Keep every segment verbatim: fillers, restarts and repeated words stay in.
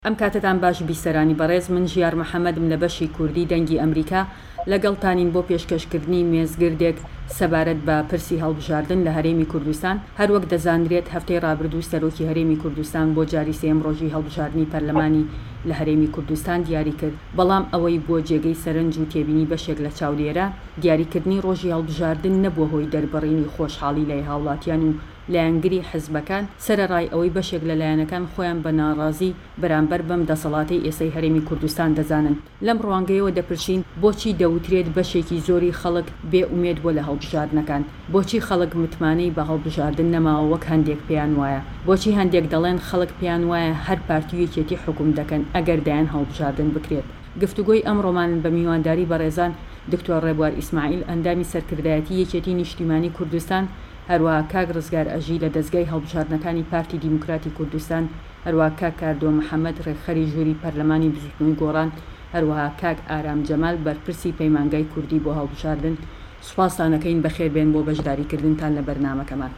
ئەم کاتتان باش بیسەرانی بەڕێز، من ژیار محەممەدم لە بەشی کوردی دەنگی ئەمریکا لەگەڵتانین بۆ پێشکەشکردنی مێزگردێک سەبارەت بە پرسی هەڵبژاردن لە هەرێمی کوردستان. هەروەک دەزانرێت هەفتەی ڕابردوو سەرۆکی هەرێمی کوردستان بۆ جاری سێم ڕۆژی هەڵبژاردننی پەرلەمانی لە هەرێمی کوردستان دیاری کرد، بەڵام ئەوەی بۆ جێگەی سەرنج و تێبینی بەشێک لە چاودێرە دیاریکردنی ڕۆژی هەڵبژاردن نەبووە هۆی دەربڕینی خۆشحاڵی لای هاوڵاتیان و لایەنگری حزبەکان، سەرەڕای ئەوەی بەشێک لە لایەنەکان خۆیان بە ناڕازی بەرامبەر بەم دەسەڵاتی ئێسەی هەرێمی کوردستان دەزانن. لەم ڕوانگەیەوە دەپرسین بۆچی دەوترێت بەشێکی زۆری خەڵک بێ ئومێد بۆ لە هەڵبژاردنەکان؟ بۆچی خەڵک متمانەی بە هەڵبژاردن نەماوە وەک هەندێک پێیان وایە؟ بۆچی هەندێک دەڵێن خەڵک پێیان وایە هەر پارتیەکێتی حکوم دەکەن ئەگەر دایان هەڵبژاردن بکرێت؟ گفتوگۆی ئەم ڕۆمانن بە میوانداری بەڕێزان دکتۆر ڕێبوار ئیسماعیل، ئەندامی سەرکردایەتی یەکێتی نیشتیمانی کوردستان، هەروەها کاک ڕزگار ئەژی لە دەستگای هەڵبژاردنەکانی پارتی دیموکراتی کوردستان، هەروەها کاک کاردۆ محەممەد ڕێکخەری ژووری پەرلەمانی بزوتنەوەی گۆڕان، هەروەها کاک ئارام جەمال بەرپرسی پەیمانگای کوردی بۆ هەڵبژاردن. سوپاسانەکەین بەخێربێن بۆ بەشداریکردنتان لە بەرنامەکەمان.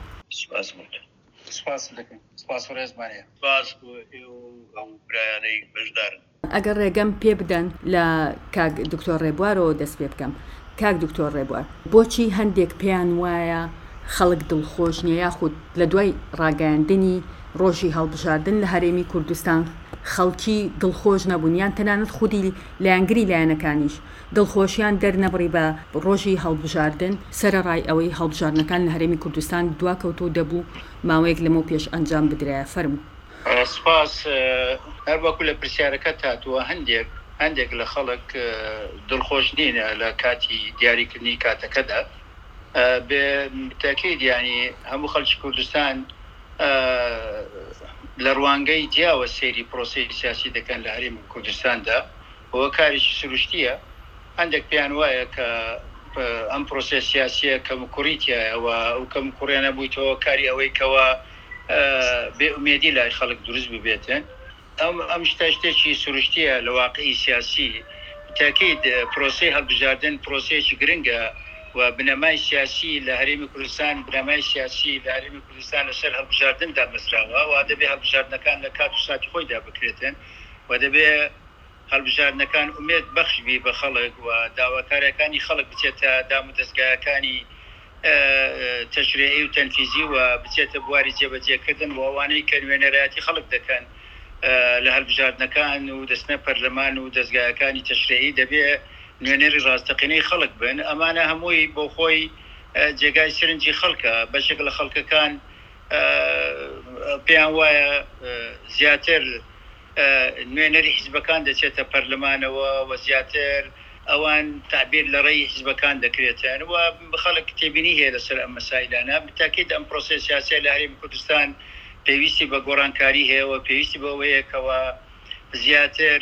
ئەگەر ڕێگەم پێ بدەن لە کاک دکتۆر ڕێبوارەوە دەست پێ بکەم. کاک دکتۆر ڕێبوار، بۆچی هەندێک پێیان وایە خەڵک دڵخۆش نیە، یاخود لە دوای ڕاگەیاندنی ڕۆژی هەڵبژاردن لە هەرێمی کوردستان خەڵکی دڵخۆش نەبوون، یان تەنانەت خودی لایەنگری لایەنەکانیش دڵخۆشیان دەرنەبڕی بە ڕۆژی هەڵبژاردن، سەرەڕای ئەوەی هەڵبژاردنەکان لە هەرێمی کوردستان دواکەوتۆ دەبوو ماوەیەک لەمەوە پێش ئەنجام بدرایە؟ فەرموو. سپاس. هەر وەکو لە پرسیارەکە هاتووە هەندێک هەندێک لە خەڵک دڵخۆش نینە لە کاتی دیاریکردنی کاتەکەدا. بتاکید ینی هەموو خەڵکی کوردستان لە ڕوانگەی جیاوە سەیری پرۆسەی سیاسی دەکەن لە هەرێمی کوردستاندا، ئەوە کارێکی سروشتیە. هەندێک پێیان وایە کە ئەم پرۆسە سیاسیە کەمکوڕیتیایەوە ئەو کەمکوڕیانە بوویتەوە کاری ئەوەی کەوە بێ ئومێدی لای خەڵک دروست ببێتن. ئەم ئەم شتا شتێکی سروشتیە لە واقعی سیاسی. تاکید پرۆسەی هەڵبژاردن پرۆسەیەکی گرنگە و بنەمای سیاسی لە هەرێمی کوردستان بنەمای سیاسی لە هەرێمی کوردستان لەسەر هەڵبژاردندا مەسراوە و دەبێ هەڵبژاردنەکان لە کات و ساتی خۆیدا بکرێتن و دەبێ هەڵبژاردنەکان ئومێد بەخش بی بە خەڵک و داواکاریەکانی خەڵک بچێتە دام و دەستگایەکانی تەشریعی و تەنفیزی و بچێتە بواری جێبەجێکردن و ئەوانەی کە نوێنەرایەتی خەڵک دەکەن لە هەڵبژاردنەکان و دەستنە پەرلەمان و دەستگایەکانی تەشریعی دەبێ نوێنەری ڕاستەقینەی خەڵک بن. ئەمانە هەمووی بۆ خۆی جێگای سەرنجی خەڵکە. بەشێک لە خەڵکەکان پێیان وایە زیاتر نوێنەری حیزبەکان دەچێتە پەرلەمانەوە و زیاتر ئەوان تعبیر لە ڕێی حیزبەکان دەکرێتن و خەڵک تێبینی هەیە لەسەر ئەم مەسائلانە. بتاکید ئەم پرۆسە سیاسی لە هەرێمی کوردستان پێویستی بە گۆڕانکاری هەیە و پێویستی بەوەیەکەوە زیاتر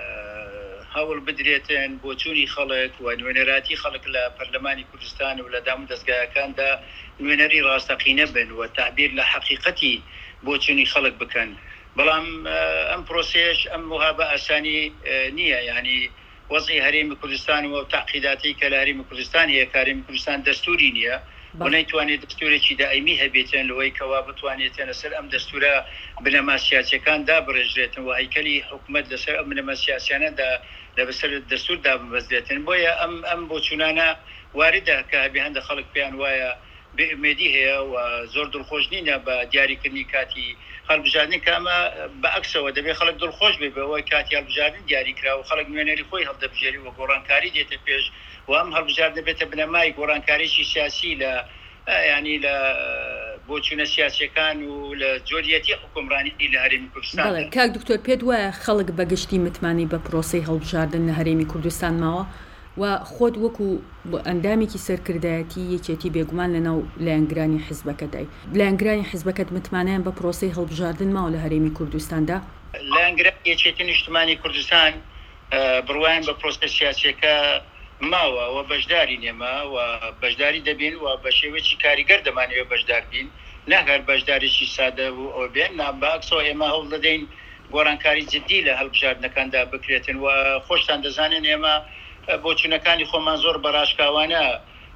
هەوڵ بدرێتن بۆ چوونی خەڵک و نوێنەراتی خەڵک لە پەرلەمانی کوردستان و لە دام و دەستگایەکاندا نوێنەری ڕاستەقینە بن و تعبیر لە حەقیقەتی بۆ چوونی خەڵک بکەن. بەڵام ئەم پرۆسەیەش ئەم وها بە ئاسانی نییە. ینی وەزعی هەرێمی کوردستان و تعقیداتی کە لە هەرێمی کوردستان هەیە کە هەرێمی کوردستان دەستوری نییە و نەیتوانێت دەستورێکی دائیمی هەبێتن لەوەی کەوا بتوانێتن لەسەر ئەم دەستورە بنەما سیاسیەکان دابڕێژرێتن و هەیکەلی حکوومەت لەسەر ئەم بنەما سیاسیانەدا لەبەسەر دەستوردا ببەزرێتن. بۆیە ئەم ئەم بۆچوونانە واردە کە هەبێ هەندە خەڵک پێیان وایە بێ ئومێدی هەیە و زۆر دڵخۆش نینە بە دیاریکردنی کاتی هەڵبژاردننی کە ئەمە بەعکسەوە دەبێ خەڵک دڵخۆش بێ بەوەی کاتی هەڵبژاردن دیاریکرا و خەڵک نوێنەری خۆی هەڵدەبژێری و گۆڕانکاری دێتە پێش و ئەم هەڵبژاردن بێتە بنەمای گۆڕانکاریی سیاسی لە ینی لە بۆچوونە سیاسیەکان و لە جۆریەتی حکومڕانی لە هەرێمی کوردستان. کاک دکتۆر، پێت وایە خەڵک بەگشتی متمانی بە پرۆسەی هەڵبژاردن لە هەرێمی کوردستان ماوە و خۆت وەکو ئەندامێکی سەرکردایەتی یەکێتی بێگومان لەناو لایەنگرانی حیزبەکەدای لایەنگرانی حیزبەکەت متمانیان بە پرۆسەی هەڵبژاردن ماوە لە هەرێمی کوردستاندا؟ لایەنگرانی یەکێتی نیشتیمانی کوردستان بڕوایان بە پرۆسە سیاسیەکە ماوە و بەشداری نێمە و بەشداری دەبین و بە شێوەیەکی کاریگەر دەمانەوێت بەشدار بین، نەهەر بەشداریی سادە و ئەو بێن ناباکسەوە ئێمە هەوڵ دەدەین گۆڕانکاری جدی لە هەڵبژاردنەکاندا بکرێتن و خۆشتان دەزانن ئێمە بۆچوونەکانی خۆمان زۆر بەڕاشکاوانە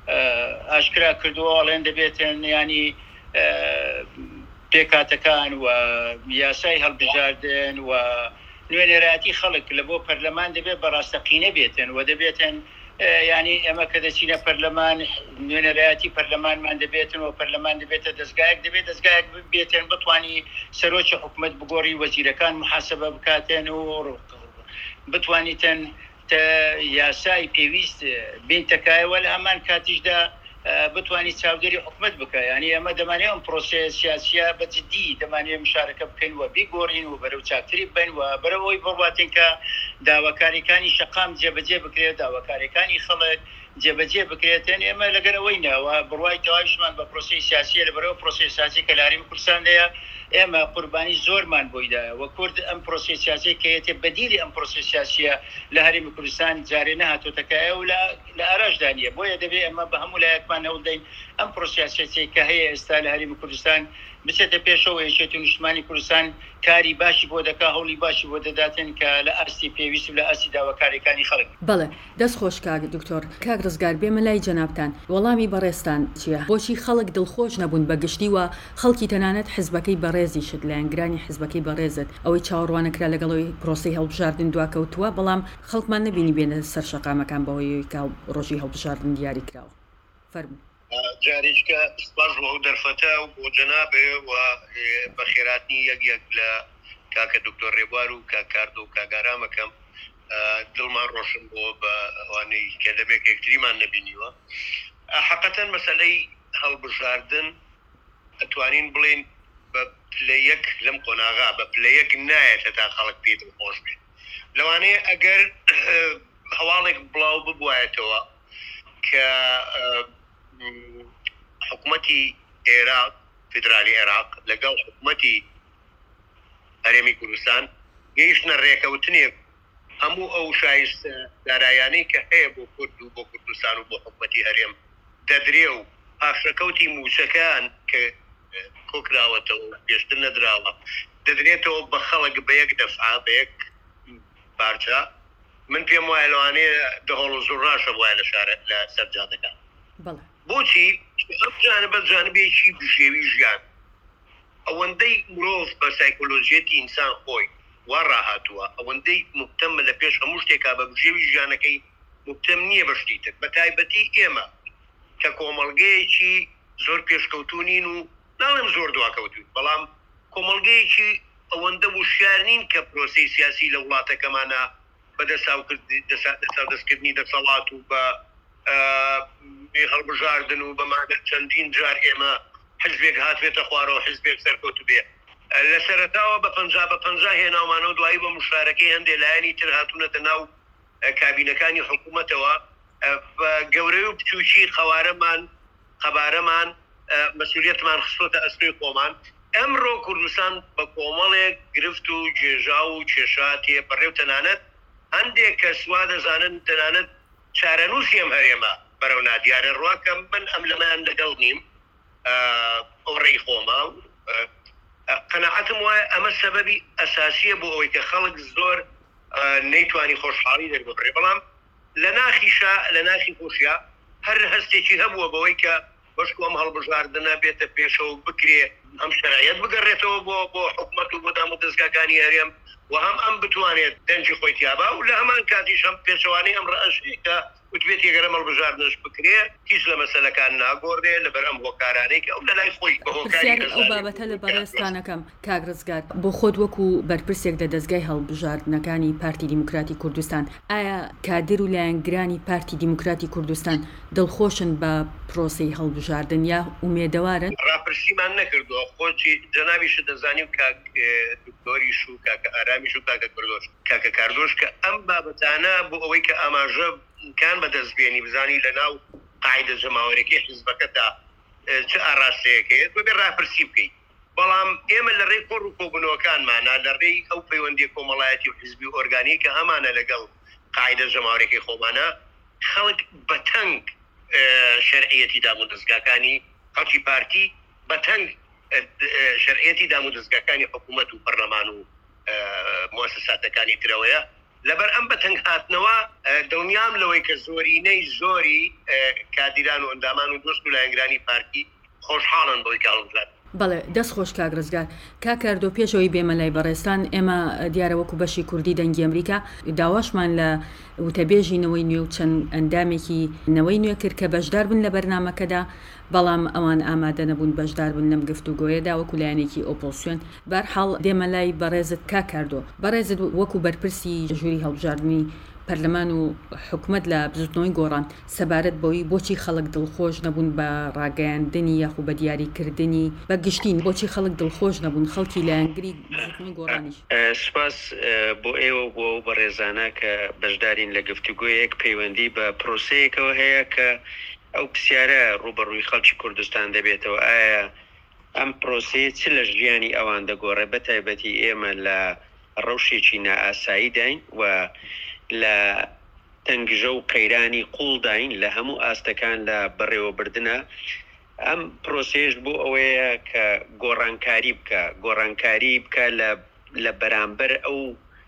ئاشکرا کردووە ئەڵێن دەبێتن ینی پێکاتەکان و یاسای هەڵبژاردن و نوێنەرایەتی خەڵک لە بۆ پەرلەمان دەبێت بەڕاستەقینە بێتن و دەبێتن ینی ئەمە کە دەچینە پەرلەمان نوێنەرایەتی پەرلەمانمان دەبێتن و پەرلەمان دەبێتە دەستگایەک دەبێت دەستگایەک بێتن بتوانی سەرۆکی حکوومەت بگۆڕی وەزیرەکان محاسبە بکاتێن و بتوانیتن یاسای پێویست بینتەکایەوە لە هەمان کاتیشدا بتوانانی چاودێری حکومت بکە ینی ئەمە دەمانێت ئەم پرۆسە سیاسیە بەجددی دەمانێت مشارەکە بکەین و بیگۆڕین و بەرەو چاکتری بین و بەرەوەی بڕاتین کە داواکاریەکانی شەقام جێبەجێ بکرێت داواکاریەکانی خەڵک جێبەجێ بکرێتێن ئێمە لەگەرەوەینەوە بڕوای تەواویشمان بە پرۆسی سیاسی لە بەرەوە پرۆسی سیاسی کە لاری کوردستانەیە ئێمە قوربانی زۆرمان بۆیدایە و کورد ئەم پرۆسی سیاسی کەیەتێ بەدیلی ئەم پرۆسی سیاسیە لە هەرێمی کوردستان جارێ نەهاتۆتەکایە و لە ئاراشدانیە بۆیە دەبێت ئەمە بە هەموو لایەکمان هەوڵدەین ئەم پرۆسی سیاسی کە هەیە ئێستا لە هەرێمی کوردستان بچێتە پێشەوە یەکێتی نیشتمانی کوردستان کاری باشی بۆ دەکا هەوڵی باشی بۆ دەداتن کە لە ئاستی پێویست و لە ئاسی داواکاریەکانی خەڵک. بەڵێ دەست خۆش کاک دکتۆر کاک ڕزگار بێمە لای جەنابتان وەڵامی بەڕێستان چییە؟ بۆچی خەڵک دڵخۆش نەبوون بە گشتی وە خەڵکی تەنانەت حیزبەکەی بەڕێزی شت لە ئەنگرانی حیزبەکەی بەڕێزت ئەوەی چاوەڕوانەکرا لەگەڵەوەی پرۆسی هەڵبژاردن دواکەوتووە بەڵام خەڵکمان نەبینی بێنە سەر شەقامەکان بەوەی کا ڕۆژی هەڵبژاردن دیاری کراوە. فەرموو. جارێککە سپاس بۆ ئەو دەرفەتە و بۆ جەنابێ و بەخێراتنی یەک یەک لە کاکە دکتۆر ڕێبوار و کاکاردۆ و کاگارامەکەم دڵمان ڕۆشن بۆ بە ئەوانەی کە لەبێک یەکتریمان نەبینیوە. حەقەتەن مەسەلەی هەڵبژاردن ئەتوانین بڵێن بە پلەیەک لەم قۆناغا بە پلەیەک نایەتە تا خەڵک پێ دڵخۆش بێت. لەوانەیە ئەگەر هەواڵێک بڵاو ببوایەتەوە کە حکوومەتی عێراق فدرالی عێراق لەگەڵ حکوومەتی هەرێمی کوردستان گەیشتنە ڕێکەوتنێ هەموو ئەو شایست دارایانەی کە هەیە بۆ کورد و بۆ کوردستان و بۆ حکوومەتی هەرێم دەدرێ و پاشەکەوتی موچەکان کە کۆکراوەتەوە پێشتر نەدراوە دەدرێتەوە بە خەڵک بە یەک دەفعا بە یەک پارچە من پێم وایە لەوانەیە دەهۆڵ و زوڕاشە وایە لە شارە لە سەرجادەکان. بۆچی ئەم جانبە جانبێکی بژێوی ژیان ئەوەندەی مرۆڤ بە سایکۆلۆژیەتی ئینسان خۆی وا ڕاهاتووە ئەوەندەی مبتەمە لە پێش هەموو شتێکا بە بژێوی ژیانەکەی مبتەم نییە بە شتیتر بە تایبەتی ئێمە کە کۆمەڵگەیەکی زۆر پێشکەوتونین و ناڵێم زۆر دواکەوتون بەڵام کۆمەڵگەیەکی ئەوەندە وشیار نین کە پرۆسی سیاسی لە وڵاتەکەمانە بەدەستکردنی دەسەڵات و بە هەڵبژاردن و بەمانە چەندین جار ئێمە حزبێک هاتوێتە خوارەوە حزبێک سەرکەوت بێ لە سەرەتاوە بە پەنجا بە پەنجا هێناومانە و دوایی بە مشارەکەی هەندێک لایەنی تر هاتوونەتە ناو کابینەکانی حکوومەتەوە بە گەورەی و بچووکی خەوارەمان خەبارەمان مەسئولیەتمان خستۆتە ئەستۆی خۆمان. ئەمڕۆ کوردستان بە کۆمەڵێک گرفت و جێژا و کێشاتێ بەڕێو تەنانەت هەندێک کە سوا دەزانن تەنانەت چارەنووسی ئەم هەرێمە بەرەو نادیارە ڕواکە من ئەم لەمایان لەگەڵ نیم ئەو ڕێی خۆما قەناعەتم وایە ئەمە سەبەبی ئەساسیە بۆ ئەوەی کە خەڵک زۆر نەیتوانی خۆشحاڵی دەربڕێ بەڵام لە ناخیشا لە ناخی خۆشیە هەر هەستێکی هەبووە بەوەی کە بەشکو ئەم هەڵبژاردنە بێتە پێشەوە بکرێ ئەم شەرایەت بگەڕێتەوە بۆ بۆ حکوومەت و بۆ دام و دەستگاکانی هەرێم و هەم ئەم بتوانێت دەنجی خۆی تیابا و لە هەمان کاتیش ئەم پێچەوانەی ئەم ڕەشی کە وتبێت یەگەرە هەڵبژاردنش بکرێ هیچ لە مەسەلەکان ناگۆڕێ لەبەر ئەم هۆکارانەی کە ئەو لە لای خۆی بە هۆکاری ئەو بابەتە لە بەڕێستانەکەم کاک ڕزگار بۆ خۆت وەکو بەرپرسێک لە دەستگای هەڵبژاردنەکانی پارتی دیموکراتی کوردستان ئایا کادر و لایەنگرانی پارتی دیموکراتی کوردستان دڵخۆشن بە پرۆسەی هەڵبژاردن یا ئومێدەوارن؟ ڕاپرسیمان نەکردووە خۆچی جەنابیش دەزانی و کاک دکتۆریش و کاکە ئارامیش و کاکە کردۆش کاکە کاردۆش کە ئەم بابەتانە بۆ ئەوەی کە ئاماژە کان بەدەستبێنی بزانی لە ناو قاعدە جەماوەرێکی حیزبەکەدا چه ئاراستەیەکەیە بۆ بێ ڕاپرسی بکەیت بەڵام ئێمە لە ڕێی کۆڕ و کۆبوونەوەکانمانە لە ڕێی ئەو پەیوەندی کۆمەڵایەتی و حیزبی و ئۆرگانی کە هەمانە لەگەڵ قاعدە جەماوەرێکی خۆمانە خەڵک بەتەنگ شەرعیەتی دام و دەستگاکانی خەڵکی پارتی بەتەنگ شەرعیەتی دام و دەستگاکانی حکوومەت و پەرلەمان و موسساتەکانی ترەوەیە لەبەر ئەم بەتەنگ هاتنەوە دڵنیام لەوەی کە زۆرینەی زۆری کادیران و ئەندامان و دۆست و لایەنگرانی پارتی خۆشحاڵن بۆی کاڵبژاردن بەڵێ دەست خۆش کاک ڕزگار کاکاردۆ پێشەوەی بێمە لای بەڕێستان ئێمە دیارە وەکو بەشی کوردی دەنگی ئەمریکا داواشمان لە وتەبێژینەوەی نوێ و چەند ئەندامێکی نەوەی نوێ کرد کە بەشدار بن لە بەرنامەکەدا بەڵام ئەوان ئامادە نەبوون بەشدار بن لەم گفتوگۆیەدا وەکو لایەنێکی ئۆپۆسیۆن بەرحاڵ دێمە لای بەڕێزت کاکاردۆ بەڕێزت وەکو بەرپرسی ژووری هەڵبژاردننی پەرلەمان و حکومت لە بزوتنەوەی گۆڕان سەبارەت بۆی بۆچی خەڵک دڵخۆش نەبوون بە ڕاگەیاندنی یاخو بە دیاریکردنی بە گشتین بۆچی خەڵک دڵخۆش نەبوون خەڵکی لایەنگری بزوتنەوەی گۆڕانیش سپاس بۆ ئێوە بۆ بە ڕێزانە کە بەشدارین لە گفتوگۆیەک پەیوەندی بە پرۆسەیەکەوە هەیە کە ئەو پرسیارە ڕوبەڕووی خەڵکی کوردستان دەبێتەوە ئایا ئەم پرۆسەیە چ لە ژیانی ئەوان دەگۆڕێ بە تایبەتی ئێمە لە ڕەوشێکی نائاسایی داین و لە تەنگژە و قەیرانی قوڵداین لە هەموو ئاستەکان لە بەڕێوەبردنە ئەم پرۆسێش بۆ ئەوەیە کە گۆڕانکاری بکە گۆڕانکاری بکە لە بەرامبەر ئەو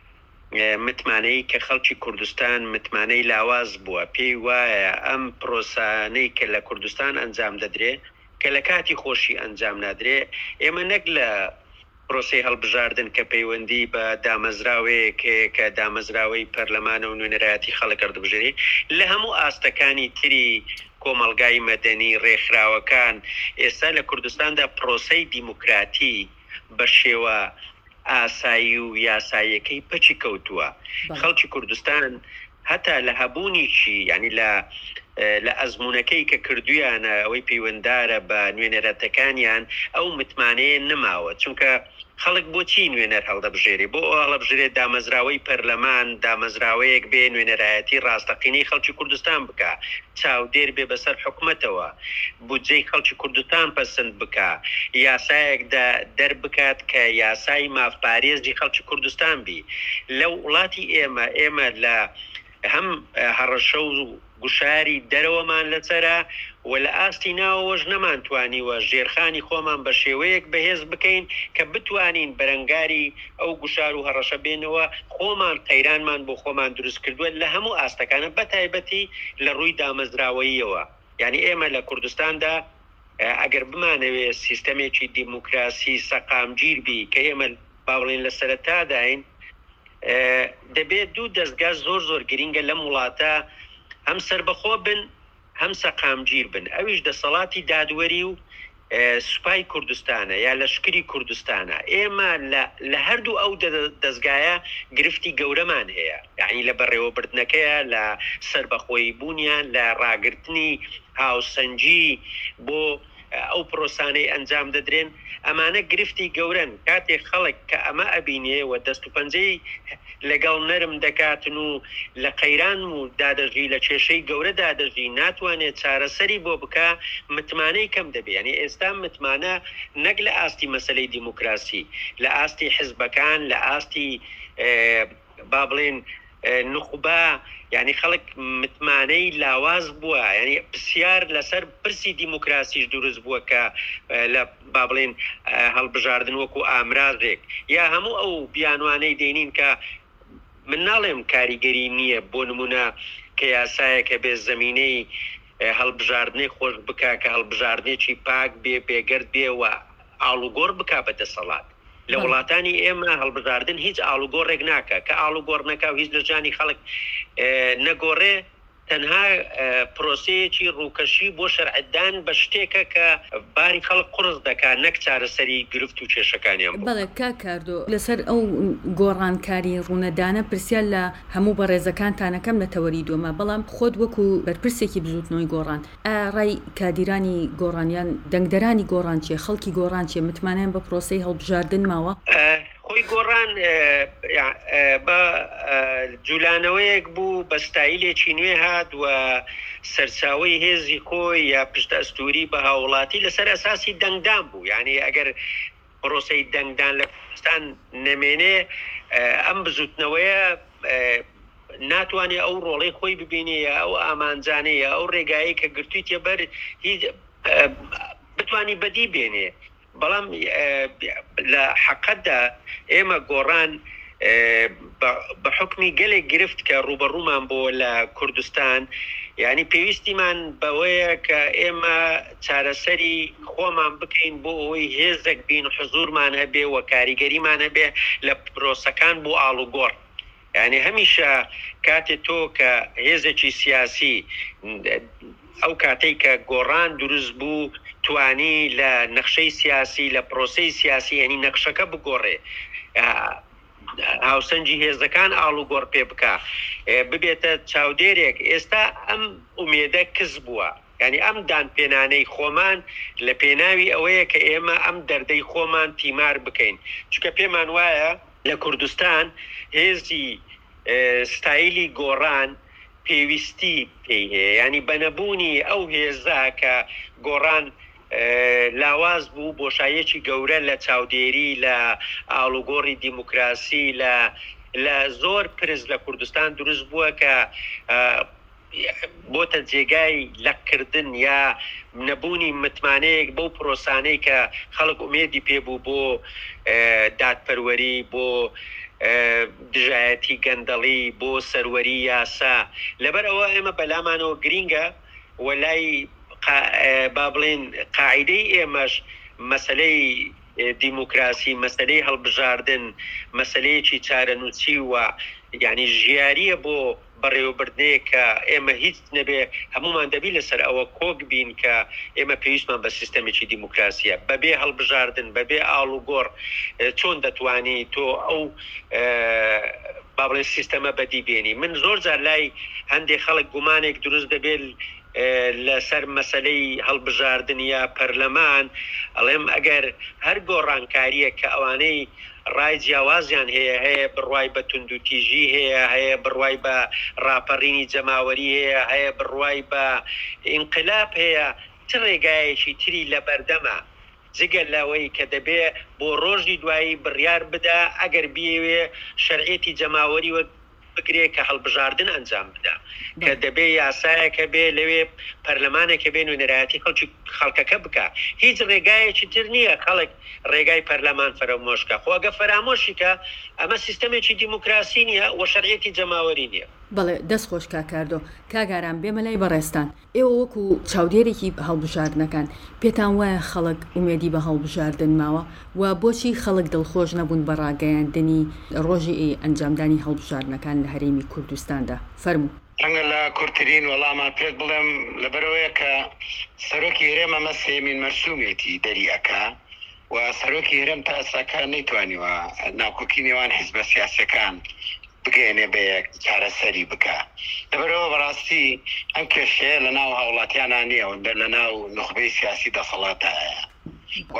متمانەی کە خەڵکی کوردستان متمانەی لاواز بووە پێی وایە ئەم پرۆسانەی کە لە کوردستان ئەنجام دەدرێ کە لە کاتی خۆشی ئەنجام نادرێ ئێمە نەک لە پرۆسی هەڵبژاردن کە پەیوەندی بە دامەزراوەیەک کە دامەزراوەی پەرلەمانە و نوێنەرایەتی خەڵک دەبژێری لە هەموو ئاستەکانی تری کۆمەڵگای مەدەنی ڕێکخراوەکان ئێستا لە کوردستاندا پرۆسەی دیموکراتی بە شێوە ئاسایی و یاساییەکەی پەچی کەوتووە خەڵکی کوردستان هەتا لە هەبوونیشی ینی لە لە ئەزمونونەکەی کە کردویانە ئەوەی پەیوەنددارە بە نوێنەرەتەکانیان ئەو متمانەیە نماوە چونکە خەڵک بۆچی نوێنەر هەڵدەبژێری بۆ هەڵەبژێرێت دامەزراوەی پەرلەمان دامەزراوەیەک بێ نوێنەرایەتی ڕاستەقینەی خەڵکی کوردستان بکە چاودێر بێ بەسەر حکومەتەوە بودجەی خەڵکی کوردستان پەسەند بکە یاسایەک دەربکات کە یاسای مافپارێزی خەڵکی کوردستان بی لەو وڵاتی ئێمە ئێمە لە هەم هەڕەشە و گوشاری دەرەوەمان لەسەرە و لە ئاستی ناوەوەش نەمانتوانیوە ژێرخانی خۆمان بە شێوەیەک بەهێز بکەین کە بتوانین بەرەنگاری ئەو گوشار و هەڕەشە بێنەوە خۆمان قەیرانمان بۆ خۆمان دروست کردووە لە هەموو ئاستەکانە بە تایبەتی لە ڕووی دامەزراوەیەوە یعنی ئێمە لە کوردستاندا ئەگەر بمانەوێت سیستەمێکی دیموکراسی سەقامگیر بی کە ئێمە باوڵین لە سەرەتاداین دەبێت دوو دەستگا زۆر زۆر گرینگە لەم وڵاتە هەم سربەخۆ بن هەم سەقامگیر بن ئەویش دەسەڵاتی دادوەری و سوپای کوردستانە یا لەشکری کوردستانە ئێمە لە هەردوو ئەو دەستگایە گرفتی گەورەمان هەیە یعنی لە بەڕێوەبردنەکەیە لە سربەخۆیی بوونیان لە ڕاگررتنی هاوسەنجی بۆ ئەو پرۆسانەی ئەنجام دەدرێن ئەمانە گرفتی گەورن کاتێک خەڵک کە ئەمە ئەبینێ و دەست و پەنجەی لەگەڵ نەرم دەکاتن و لە قەیران و دادەژی لە کێشەی گەورە دادەژی ناتوانێت چارەسەری بۆ بکە متمانەی کەم دەبێت ینی ئێستا متمانە نەک لە ئاستی مەسەلەی دیموکراسی لە ئاستی حزبەکان لە ئاستی با بڵێن نخبا یعنی خەڵک متمانەی لاواز بووە یعنی پرسیار لەسەر پرسی دیموکراسیش دروست بووە کە لە با بڵێن هەڵبژاردن وەکو ئامرازێک یا هەموو ئەو بیانوانەی دێنین کە من ناڵێم کاریگەری نییە بۆ نمونە کە یاسایەکە بێ زەمینەی هەڵبژاردنەی خۆش بکە کە هەڵبژاردنێکی پاک بێ بێگەرد بێ و ئاڵوگۆڕ بکە بە دەسەڵات لە وڵاتانی ئێمە هەڵبژاردن هیچ ئاڵوگۆڕێک ناکە کە ئاڵوگۆڕ نەکا و هیچ لە ژانی خەڵک نەگۆڕێ تەنها پرۆسەیەکی ڕووکەشی بۆ شەرعدان بە شتێکە کە باری خەڵک قڕز دەکات نەک چارەسەری گرفت و کێشەکانیان بەڵێ کاکاردۆ لەسەر ئەو گۆڕانکاری ڕوونەدانە پرسیار لە هەموو بەڕێزەکانتانەکەم لە تەوەری دۆمە بەڵام خۆت وەکو بەرپرسێکی بزوتنەوەی گۆڕان ئاڕای کادیرانی گۆڕانیان دەنگدەرانی گۆڕان چێ خەڵکی گۆڕان چێ متمانیان بە پرۆسەی هەڵبژاردن ماوە خۆی گۆڕان بە جوولانەوەیەک بوو بە ستایلێکی نوێ هات و سەرچاوی هێزی خۆی یا پشت ئەستوری بە هاوڵاتی لەسەر ئەساسی دەنگدان بوو یعنی ئەگەر پرۆسەی دەنگدان لە کوردستان نەمێنێ ئەم بزوتنەوەیە ناتوانێت ئەو ڕۆڵەی خۆی ببینێ ئەو ئامانجانەیە ئەو ڕێگایی کە گرتوویتە بەر هیچ بتوانی بەدی بێنێ بەڵام لە حەقەتدا ئێمە گۆڕان بە حکمی گەلێک گرفت کە ڕوبەڕوومان بۆ لە کوردستان یعنی پێویستیمان بەوەیە کە ئێمە چارەسەری خۆمان بکەین بۆ ئەوەی هێزێک بین حزورمان هەبێ و کاریگەریمان هەبێ لە پرۆسەکان بۆ ئاڵوگۆڕ. یعنی هەمیشە کاتێ تۆ کە هێزێکی سیاسی ئەو کاتەی کە گۆڕان دروست بوو توانی لە نەخشەی سیاسی لە پرۆسەی سیاسی ینی نەخشەکە بگۆڕێ، هاوسەنجی هێزەکان ئاڵوگۆڕ پێ بکە، ببێتە چاودێرێک. ئێستا ئەم ئومێدە کەس بووە، ینی ئەم دانپێنانەی خۆمان لە پێناوی ئەوەیە کە ئێمە ئەم دەردەی خۆمان تیمار بکەین، چونکە پێمان وایە لە کوردستان هێزی ستایلی گۆڕان پێویستی پێی هەیە، ینی بەنەبوونی ئەو هێزا کە گۆڕان لاواز بوو بۆشایەکی گەورە لە چاودێری لە ئاڵوگۆڕی دیموکراسی لە لە زۆر پرس لە کوردستان دروست بووە کە بۆتە جێگای لەکردن یا نەبوونی متمانەیەک بەو پرۆسانەی کە خەڵک ئومێدی پێبوو بۆ دادپەروەری، بۆ دژایەتی گەندەڵی، بۆ سەروەری یاسا. لەبەر ئەوە ئێمە بەلامانەوە گرینگە وەلای با بڵێن قاعدەی ئێمەش مەسەلەی دیموکراسی، مەسەلەی هەڵبژاردن، مەسەلەیەکی چارەنووسی وە یعنی ژیاریە بۆ بەڕێوەبردنەیە کە ئێمە هیچ نەبێ هەمومان دەبی لەسەر ئەوە کۆک بین کە ئێمە پێویستمان بە سیستەمێکی دیموکراسیە بەبێ هەڵبژاردن، بەبێ ئاڵوگۆڕ چۆن دەتوانی تۆ ئەو با بڵێن سیستەمە بەدی بێنی. من زۆر جار لای هەندێک خەڵک گومانێک دروست دەبێت لەسەر مەسەلەی هەڵبژاردن یا پەرلەمان، ئەڵێم ئەگەر هەر گۆڕانکاریە کە ئەوانەی ڕای جیاوازیان هەیە هەیە بڕوای بە توندوتیژی هەیە، هەیە بڕوای بە ڕاپەڕینی جەماوەری هەیە، هەیە بڕوای بە ئینقلاب هەیە، چ ڕێگایەکی تری لە بەردەمە جگەل لەوەی کە دەبێ بۆ ڕۆژی دوایی بڕیار بدا ئەگەر بیەوێ شەرعێتی جەماوەری وە بگرێ کە هەڵبژاردن ئەنجام بدە، کە دەبێ یاسایەکە بێ لەوێ پەرلەمانێکە بێن و نەرایەتی خەڵکی خەڵکەکە بکە. هیچ ڕێگایەکی تر نییە خەڵک ڕێگای پەرلەمان فەرامۆشکە. خۆگە فەرامۆشیکە ئەمە سیستەمێکی دیموکراسی نییە و شەرعێتی جەماوەری نییە. بەڵێ دەست خۆش کاکاردۆ. کاگاران بێمە لای بەڕێستان، ئێوە وەکو چاودێرێکی هەڵبژاردنەکان پێتان وایە خەڵک ئومێدی بە هەڵبژاردن ماوە و بۆچی خەڵک دڵخۆش نەبوون بە ڕاگەیاندنی ڕۆژی ئەنجامدانی هەڵبژاردنەکان لە هەرێمی کوردستاندا؟ فەرموو. ڕەنگە لە کورتترین وەڵامان پێت بڵێم لەبەرەوەیە کە سەرۆکی هەرێم ئەمە سێمین مەرسوومێتی دەریەکە و سەرۆکی هەرێم تا ئێستاکە نەیتوانیوە ناوکۆکی نێوان حیزبە سیاسەکان بگەێنێ بە یەک چارەسەری بکە. لەبەرەوە بەڕاستی ئەم کێشەیە لە ناو هاوڵاتیانە نییە و لە ناو نوخبەی سیاسی دەسەڵاتایە و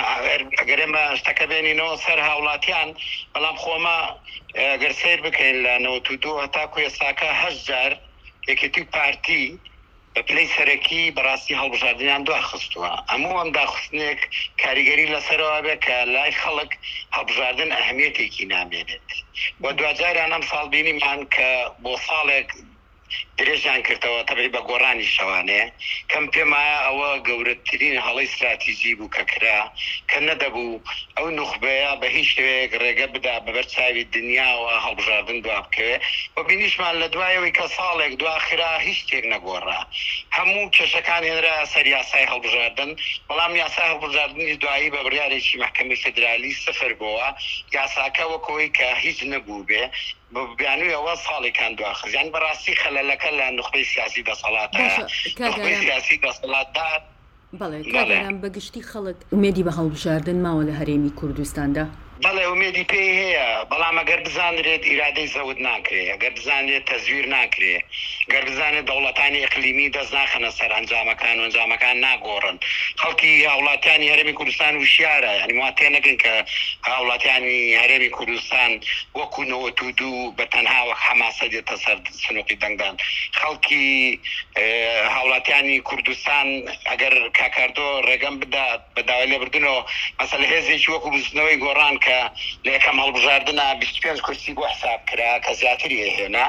ئەگەر ئێمە شتەکە بێنینەوە سەر هاوڵاتیان، بەڵام خۆمە ئەگەر سیر بکەین لە نەوەت و دوو هەتا کوێستاکە هەشت جار یەکێتی پارتی بە پلەی سەرەکی بەڕاستی هەڵبژاردنیان دواخستووە. هەموو ئەم داخستنێک کاریگەری لەسەرەوە بێ کە لای خەڵک هەڵبژاردن ئەهمیەتێکی نامێنێت. و دوجاریان ئەم ساڵ بینیمان کە بۆ ساڵێک درێژیان کردەوە تەبعی بە گۆڕانی شەوانێ، کەم پێمایە ئەوە گەورەترین هەڵی استراتیژی بوو کە کرا کە نەدەبوو ئەو نوخبەیە بە هیچ شوەیەک ڕێگە بدا بەبەر چاوی دنیاوە هەڵبژاردن دوا بکەوێ. و بینیشمان لە دوایەوەی کە ساڵێک دواخرا هیچ شتێک نەگۆڕا، هەموو کێشەکان هێنرا سەر یاسای هەڵبژاردن، بەڵام یاسای هەڵبژاردننی دوایی بە بڕیارێکی محکەمەی فێدرالی سفر بووە، یاساکە وەکەوەی کە هیچ نەبوو بێ بیانوویەوە ساڵێکان دواخزیان. بەڕاستی خەلەلەکە لە نوخبەی سیاسی دەسەڵاتە نوخبەی سیاسی دەسەڵاتدار. بەڵێ کاگەران بەگشتی خەڵک ئومێدی بە هەڵبژاردن ماوە لە هەرێمی کوردستاندا؟ بەڵێ ئومێدی پێی هەیە، بەڵام ئەگەر بزانرێت ئیرادەی زەود ناکرێ، ئەگەر بزانێت تەزویر ناکرێ، گەر بزانێت دەوڵەتانی ئیقلیمی دەست ناخەنە سەر ئەنجامەکان و ئەنجامەکان ناگۆڕن. خەڵکی هاوڵاتیانی هەرێمی کوردستان وشیارە، یعنی وا تێ نەگەن کە هاوڵاتیانی هەرێمی کوردستان وەکو نەوەت و دوو بە تەنها وەک حەماسە دێتە سەر سنووقی دەنگدان. خەڵکی هاوڵاتیانی کوردستان ئەگەر کاکاردۆ ڕێگەم بدات بە داوای لێبردنەوە مەسەلە هێزێکی وەکو بزنەوەی گۆڕان کە لە یەکەم هەڵبژاردنە بیست و پێنج کورسی بۆ حساب کرا کە زیاتری هێنا،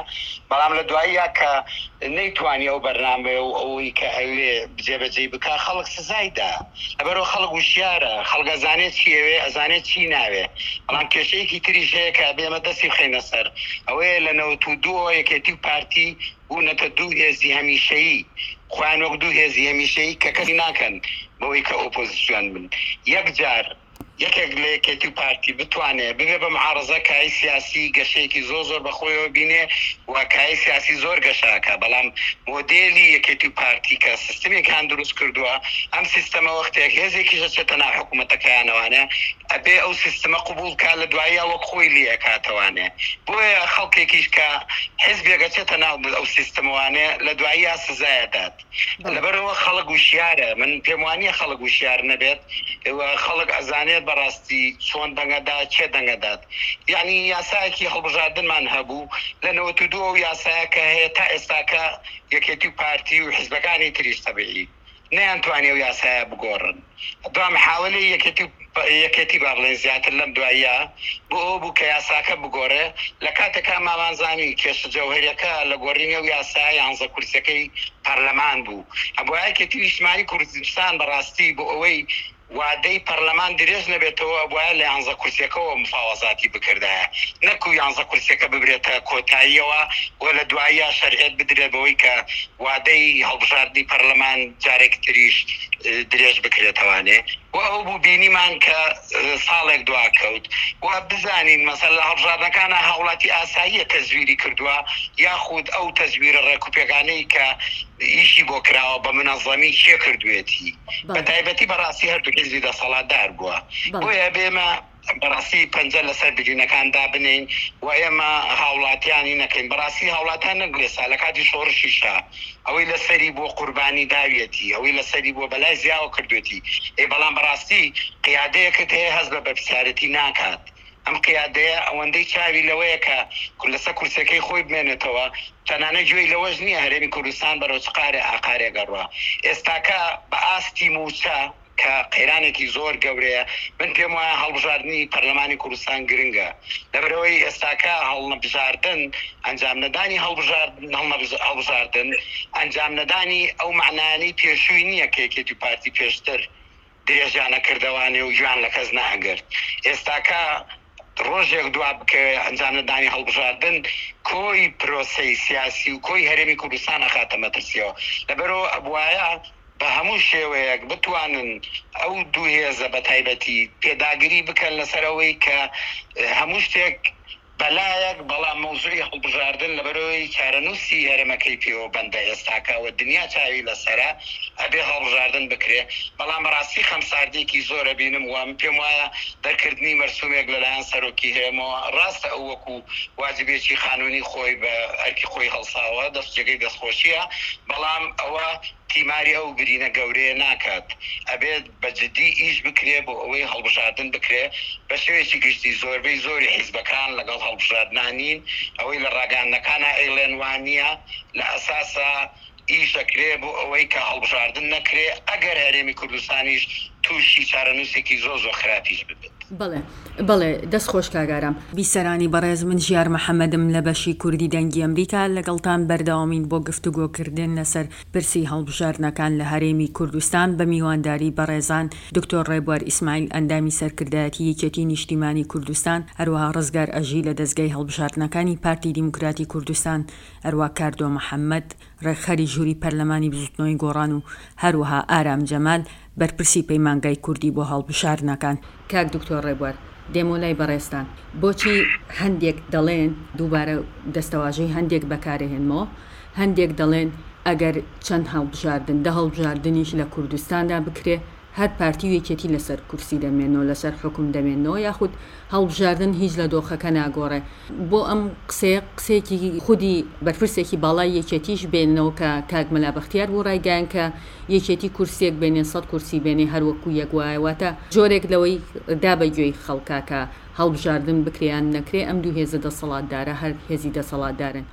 بەڵام لە دواییە کە نەیتوانی ئەو بەرنامە و ئەوەی کە ئەوێ بجێبەجێ بکە خەڵک سزایدا لەبەرەوە خەڵک وشیارە خەڵک ئەزانێت چی ئەوێ ئەزانێت چی ناوێ بەڵام کێشەیەکی تریش هەیە کە بێمە دەستی بخەینە سەر ئەوەیە لە نەوەت و دووەوە یەکێتی و پارتی بوونەتە دوو هێزی هەمیشەیی خوان وەک دوو هێزی هەمیشەیی کە کەسی ناکەن بەوەی کە ئۆپۆزیسیۆن بن یەک جار یەکێک لە یەکێتی و پارتی بتوانێت ببێ بە معارەزە کای سیاسی گەشەیەکی زۆر زۆر بەخۆیەوە بینێ و کای سیاسی زۆر گەشاکە بەڵام مۆدێلی یەکێتی و پارتی کە سیستەمێکیان دروست کردووە ئەم سیستەمە وەختێک هێزێکیشە چێتە ناو حکوومەتەکەیانەوانە ئەبێ ئەو سیستەمە قبول کا لە دواییە وەک خۆی لێ ئەکاتەوانێ بۆیە خەڵکێکیش کە حیزبێکە چێتە ناو ئەو سیستەمەوانێ لە دواییە سزایەدات لەبەرەوە خەڵک وشیارە من پێم وانییە خەڵک وشیار نەبێت خەڵک ئەزانێت بەڕاستی چۆن دەنگەدا چێ دەنگەدات یعنی یاسایەکی هەڵبژاردنمان هەبوو لە نەوەت و دووە و یاسایە کە هەیە تا ئێستاکە یەکێتی و پارتی و حیزبەکانی تریش تەبیعی نەیانتوانێ و یاسایە بگۆڕن دوام حاولی یەکێتی یەکێتی با بڵێن زیاتر لەم دواییە بۆ ئەو بوو کە یاساکە بگۆڕێ لە کاتێکا مامانزانی کێشە جەوهەریەکە لە گۆڕینی و یاسای یانزە کورسەکەی پەرلەمان بوو ئەبوو یەکێتی نیشتیمانی کوردستان بەڕاستی بۆ ئەوەی وادەی پەرلەمان درێژ نەبێتەوە بۆە لە یانزە کورسەکەەوە مفاوەزاتی بکردایە نەکو یانزە کورسەکە ببرێتە کۆتاییەوە و لە دواییە شەرعێت بدرێت بەوەی کە وادەی هەڵبژاردنی پەرلەمان جارێک تریش درێژ بکرێتەوانێ و ئەو بوو بینیمان کە ساڵێک دواکەوت و بزانین مەسەل لە هەڵبژاردنەکانە هاوڵاتی ئاساییە تەزویری کردووە یاخود ئەو تەزویرە ڕێکوپێکانەی کە ئیشی بۆ کراوە بە منەظەمی چێ کردوێتی بە تایبەتی بەڕاستی هەردوو حیزبی دەسەڵاتدار بووە بۆیە بێمە بەڕاستی پەنجە لەسەر بگرینەکاندا بنین و ئێمە هاوڵاتیانی نەکەین بەڕاستی هاوڵاتیان نەگرێسا لە کاتی شۆڕشیشا ئەوەی لەسەری بۆ قوربانی داویەتی ئەوەی لەسەری بۆ بەلای زیاوە کردوێتی ئێ بەڵام بەڕاستی قیادەیەکت هەیە هەست بە بەرپرسیارەتی ناکات ئەم قیادەیە ئەوەندەی چاوی لەوەیە کە لەسەر کورسەکەی خۆی بمێنێتەوە تەنانە گوێی لەوەش نییە هەرێمی کوردستان بەرەو چقارێ ئاقارێ گەڕوە ئێستاکە بە ئاستی موچە کە قەیرانێکی زۆر گەورەیە من پێم وایە هەڵبژاردننی پەرلەمانی کوردستان گرنگە لەبەرەوەی ئێستاکە هەڵنەبژاردن ئەنجام نەدانی هەڵبژاردن هەڵبژاردن ئەنجام نەدانی ئەو معنانی پێشووی نییە کە یەکێتی پارتی پێشتر درێژیانە کردوانێ و گویان لە کەس ناگرت ئێستاکە ڕۆژێک دوا بکە ئەنجامدانی هەڵبژاردن کۆی پرۆسەی سیاسی و کۆی هەرێمی کوردستان ئەخاتە مەترسیەوە لەبەرەوە ئەبوایە بە هەموو شێوەیەک بتوانن ئەو دوو هێزە بە تایبەتی پێداگیری بکەن لەسەرەوەی کە هەموو شتێک بەلایەک بەڵام مەوزوعی هەڵبژاردن لەبەرەوەی چارەنووسی هەرێمەکەی پێوە بەندە ئێستاکەوە دنیا چاوی لەسەرە ئەبێ هەڵبژاردن بکرێ بەڵام ڕاستی خەمساردێکی زۆرە بینم وام پێم وایە دەرکردنی مەرسومێک لەلایەن سەرۆکی هەرێمەوە ڕاستە ئەو وەکو واجبێکی قانونی خۆی بە ئەرکی خۆی هەڵساوە دەستجێگەی دەستخۆشیە بەڵام ئەوە تیماری ئەو برینە گەورەیە ناکات ئەبێت بە جدی ئیش بکرێ بۆ ئەوەی هەڵبژاردن بکرێ بە شێوێکی گشتی زۆربەی زۆری حیزبەکان لەگەڵ هەڵبژاردنانین ئەوەی لە ڕاگەاندنەکانە ئەیڵێن وانە لە ئەساسە ئیشەکرێ بۆ ئەوەی کە هەڵبژاردن نەکرێ ئەگەر هەرێمی کوردستانیش تووشی چارەنووسێکی زۆر زۆر خراپیش ببێت. بەڵێ بەڵێ دەست خۆش کاگارم بیسەرانی بەڕێز من ژیار محەممەدم لە بەشی کوردی دەنگی ئەمریکا لەگەڵتان بەردەوامین بۆ گفتوگۆکردن لەسەر پرسی هەڵبژاردنەکان لە هەرێمی کوردستان بە میوانداری بەڕێزان دکتۆر ڕێبوار ئیسماعیل ئەندامی سەرکردایەتی یەکێتی نیشتیمانی کوردستان هەروەها ڕزگار ئەژی لە دەستگای هەڵبژاردنەکانی پارتی دیموکراتی کوردستان هەروە کاردۆ محەممەد ڕێکخەری ژووری پەرلەمانی بزوتنەوەی گۆڕان و هەروەها ئارام جەمال بەرپرسی پەیمانگای کوردی بۆ هەڵبژاردنەکان. کاک دکتۆر ڕێبوار دێمۆلای بەڕێستان بۆچی هەندێک دەڵێن دووبارە دەستەواژەی هەندێک بەکارهێنمەوە هەندێک دەڵێن ئەگەر چەند هەڵبژاردن دە هەڵبژاردنیش لە کوردستاندا بکرێ هەر پارتی وێکێتی لەسەر کورسی دەمێنەوە لەسەر حکوم دەمێنەوە یاخود هەڵبژاردن هیچ لە دۆخەکە ناگۆڕێ بۆ ئەم قسەیە قسێکی خودی بەرپرسێکی باڵای یەکێتیش بێنەوە کە کاک مەلا بەختیار بۆ ڕایگەیان کە یەکێتی کورسێک بێنێ سەد کورسی بێنێ هەروەکو یەکوایەواتە جۆرێک لەوەی دابەگوێی خەڵکاکە هەڵبژاردن بکریان نەکرێ ئەم دوو هێزە دەسەڵاتدارە هەر هێزی دەسەڵاتدارن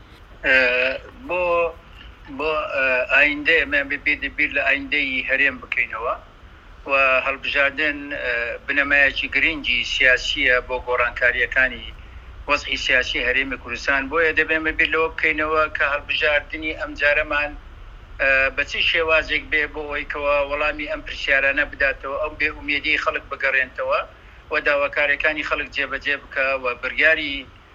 بۆ بۆ ئایندە ئەمە ببێت بیر لە ئایندەی هەرێم بکەینەوە و هەڵبژاردن بنەمایەکی گرنگی سیاسیە بۆ گۆڕانکاریەکانی وەزعی سیاسی هەرێمی کوردستان بۆیە دەبێمە بیر لەوە بکەینەوە کە هەڵبژاردننی ئەم جارەمان بەچی شێوازێک بێ بۆ ئەوەیکەوە وەڵامی ئەم پرسیارانە بداتەوە ئەو بێ ئومێدی خەڵک بگەڕێنتەوە و داواکارەکانی خەڵک جێبەجێ بکە و بڕیاری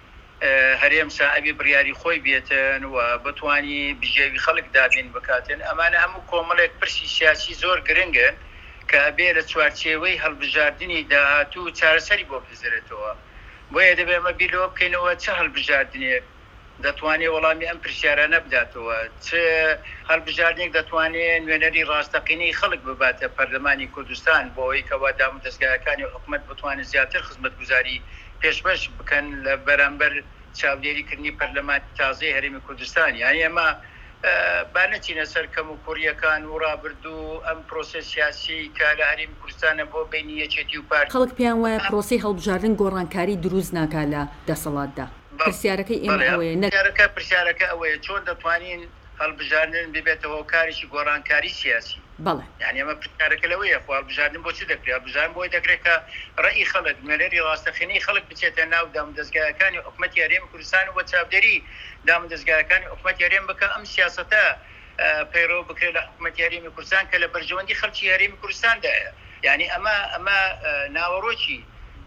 هەرێم ساعبی بڕیاری خۆی بێتن و بتوانی بژێوی خەڵک دابین بکاتن ئەمانە هەموو کۆمەڵێک پرسی سیاسی زۆر گرنگن کە بێ لە چوارچێوەی هەڵبژاردننی داهاتوو چارەسەری بۆ بزرێتەوە بۆیە دەبێمە بیرەوە بکەینەوە چه هەڵبژاردنێک دەتوانێت وەڵامی ئەم پرسیارانە بداتەوە چ هەڵبژاردنێک دەتوانێت نوێنەری ڕاستەقینەی خەڵک بباتە پەرلەمانی کوردستان بۆ ئەوەی کەوا دام و دەستگاکانی حکوومەت بتوانێت زیاتر خزمەتگوزاری پێشبەش بکەن لە بەرامبەر چاودێریکردنی پەرلەمانی تازەی هەرێمی کوردستان یانی ئەمە بانەچینە سەر کەم و کوڕیەکان و ڕابردوو ئەم پرۆسە سیاسی کە لە هەرێمی کوردستانە بۆ بینی یەکێتی و پارتی خەڵک پێیان وایە پرۆسەی هەڵبژاردن گۆڕانکاری دروست ناکا لە دەسەڵاتدا پرسیارەکەی ئێمە ئەوەیە نەکارەکە پرسیارەکە ئەوەیە چۆن دەتوانین هەڵبژاردن ببێتەوە کارێکی گۆڕانکاری سیاسی بەڵێ یعنی ئەمە پرسیارەکە لەوەیە خۆ هەڵبژاردن بۆ چی دەکرێت هەڵبژاردن بۆی دەکرێت کە ڕێی خەڵک نوێنەری ڕاستەقینەی خەڵک بچێتە ناو دام و دەستگاکانی حکوومەتی هەرێمی کوردستان و چاودێری دام و دەستگاکانی حکوومەتی هەرێم بکە ئەم سیاسەتە پەیڕەو بکرێت لە حکوومەتی هەرێمی کوردستان کە لە بەرژەوەندی خەڵکی هەرێمی کوردستاندایە یعنی ئەمە ئەمە ناوەڕۆکی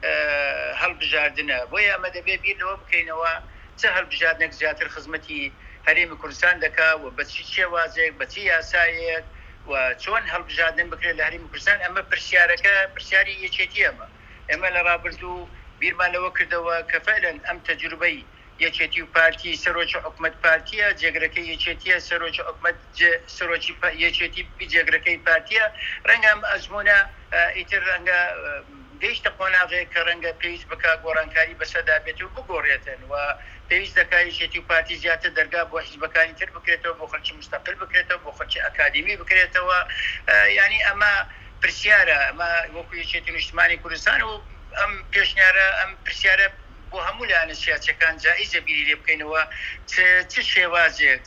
هەڵبژاردنە بۆیە ئەمە دەبێت بیر لەوە بکەینەوە چه هەڵبژاردنێک زیاتر خزمەتی هەرێمی کوردستان دەکا و بەچی شێوازێک بەچی یاسایەک و چۆن هەڵبژاردن بکرێت لە هەرێمی کوردستان ئەمە پرسیارەکە پرسیاری یەکێتی ئەمە ئێمە لە ڕابردوو بیرمان لەوە کردەوە کە فعلەن ئەم تەجروبەی یەکێتی و پارتی سەرۆکی حکوومەت پارتیە جێگرەکەی یەکێتیە سەرۆکی حکوومەت سەرۆکی یەکێتی جێگرەکەی پارتیە ڕەنگە ئەم ئەزمونە ئیتر ڕەنگە گەیشتە قۆناغێک کە ڕەنگە پێویست بکە گۆڕانکاری بەسەدا بێت و بگۆڕێتن و پێویست دەکات یەکێتی و پارتی زیاتر دەرگا بۆ حیزبەکانی تر بکرێتەوە بۆ خەڵکی مستەقل بکرێتەوە بۆ خەڵکی ئەکادمی بکرێتەوە یعنی ئەمە پرسیارە ئەمە وەکو یەکێتی نیشتمانی کوردستان و ئەم پێشنیارە ئەم پرسیارە بۆ هەموو لایەنە سیاسیەکان جائیزە بیری لێ بکەینەوە چ شێوازێک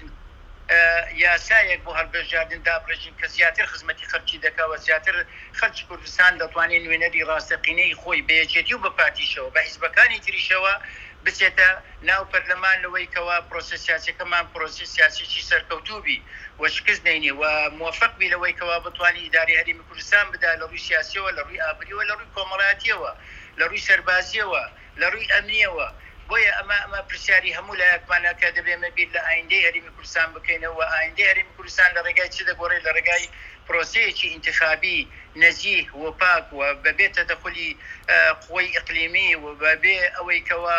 یاسایەک بۆ هەڵبژاردن دابڕێژین کە زیاتر خزمەتی خەڵکی دەکەوە زیاتر خەڵکی کوردستان دەتوانێت نوێنەری ڕاستەقینەی خۆی بەیەکێتی و بە پارتیشەوە بە حیزبەکانی تریشەوە بچێتە ناو پەرلەمان لەوەی کەوا پرۆسە سیاسیەکەمان پرۆسە سیاسیی سەرکەوتوبی و شکست نینی و موفق بی لەوەی کەوا بتوانی ئیداری هەرێمی کوردستان بدا لە ڕووی سیاسیەوە لە ڕووی ئابووریەوە لە ڕووی کۆمەڵایەتیەوە لە ڕووی سەربازیەوە لە ڕووی ئەمنیەوە بۆیە ئەمە ئەمە پرسیاری هەموو لایەکمانەکە دەبێمە بیر لە ئایندەی هەرێمی کوردستان بکەینەوە ئایندەی هەرێمی کوردستان لە ڕێگای چ دەگۆڕێت لە ڕێگای پرۆسەیەکی ئینتخابی نەزیه و پاک و بەبێتە دەخلی قوەی ئیقلیمی و بەبێ ئەوەی کەوا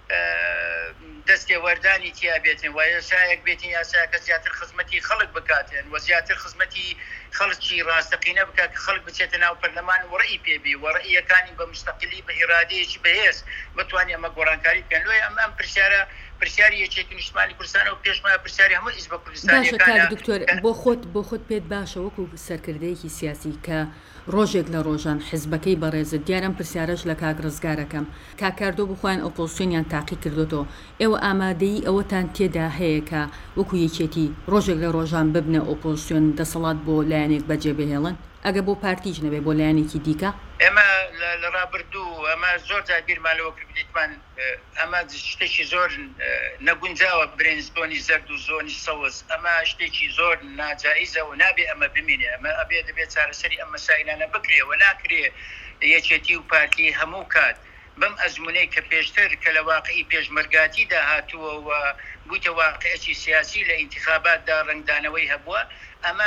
دەستێ وەردانی تیا بێتن و یاسایەک بێتین یاسایەکە زیاتر خزمەتی خەڵک بکاتن و زیاتر خزمەتی خەڵکی ڕاستەقینە بکات کە خەڵک بچێتە ناو پەرلەمان و ڕێی پێبی و ڕێیەکانی بە مستەقلی بە ئیرادەیەکی بەهێز بتوانێت ئەمە گۆڕانکاری بکەن لۆی ئەم ئەم پرسیارە پرسیاری یەکێتی نیشتمانی کوردستان و پێشمایە پرسیاری هەموو حیزبە کوردستانیەکانە دکتۆر بۆ خۆت بۆ خۆت پێت باشە وەکو سەرکردەیەکی سیاسی کە ڕۆژێک لە ڕۆژان حیزبەکەی بەڕێزت دیارم پرسیارەش لە کاک ڕزگارەکەم کاکاردۆ بخوایان ئۆپۆزیسیۆنیان تاقی کردوتەوە ئێوە ئامادەیی ئەوەتان تێدا هەیە کە وەکو یەکێتی ڕۆژێک لە ڕۆژان ببنە ئۆپۆزیسیۆن دەسەڵات بۆ لایەنێک بەجێبهێڵن ئەگە بۆ پارتیش نەبێ بۆ لایەنێکی دیکە ئێمە لە ڕابردوو ئەمە زۆر جابیرمانەوە کردیتمان ئەمە شتێکی زۆر نەگونجاوە برێنزبوونی زەرد و زۆنی سەوز ئەمە شتێکی زۆر ناجائیزە و نابێ ئەمە بمینێ ئەمە ئەبێ دەبێت چارەسەری ئەم مەسائلانە بکرێەوە ناکرێ یەکێتی و پارتی هەموو کات بەم ئەزمونەی کە پێشتر کە لە واقعی پێشمەرگاتی داهاتووە و بوویتە واقعەتی سیاسی لە ئینتیخاباتدا ڕنگدانەوەی هەبووە ئەمە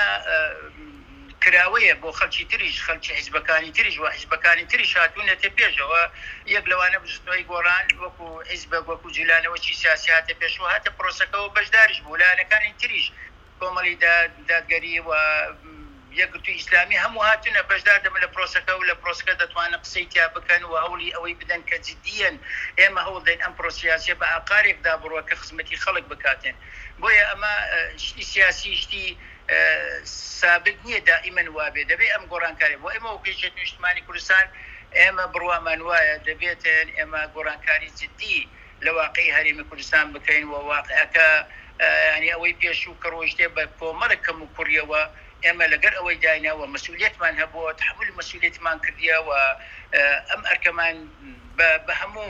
کراوەیە بۆ خەڵکی تریش خەڵکی حیزبەکانی تریش و حیزبەکانی تریش هاتوونەتە پێشەوە یەک لەوانە بژنەوەی گۆڕان وەکو حیزبە وەکو جیلانەوەکی سیاسی هاتە پێشەوە هاتە پرۆسەکەەوە بەشداریش بوو لایەنەکانی تریش کۆمەڵی دادگەری و یەکگرتووی ئیسلامی هەموو هاتوونە بەشدار دەبن لە پرۆسەکە و لە پرۆسەکە دەتوانە قسەی تیا بکەن و هەوڵی ئەوەی بدەن کە جددیەن ئێمە هەوڵ دەین ئەم پرۆسیاسیە بە ئاقارێکدا بڕوە کە خزمەتی خەڵک بکاتێن بۆیە ئەمە شتی سیاسی شتی سابق نییە دائیمەن وابێ دەبێت ئەم گۆڕانکاری بۆ ئێمە وەکو نیشتمانی کوردستان ئێمە بڕوامان وایە دەبێتن ئێمە گۆڕانکاری جددی لە واقعی هەرێمی کوردستان بکەین و واقعەکە ینی ئەوەی پێشوو کە ڕۆژتێ بە کۆمەڵێک کەم و کوڕیەوە ئێمە لەگەر ئەوەی داینەوە مەسئولیەتمان هەبووە تحمل مەسئولیەتمان کردیە و ئەم ئەرکەمان بە هەموو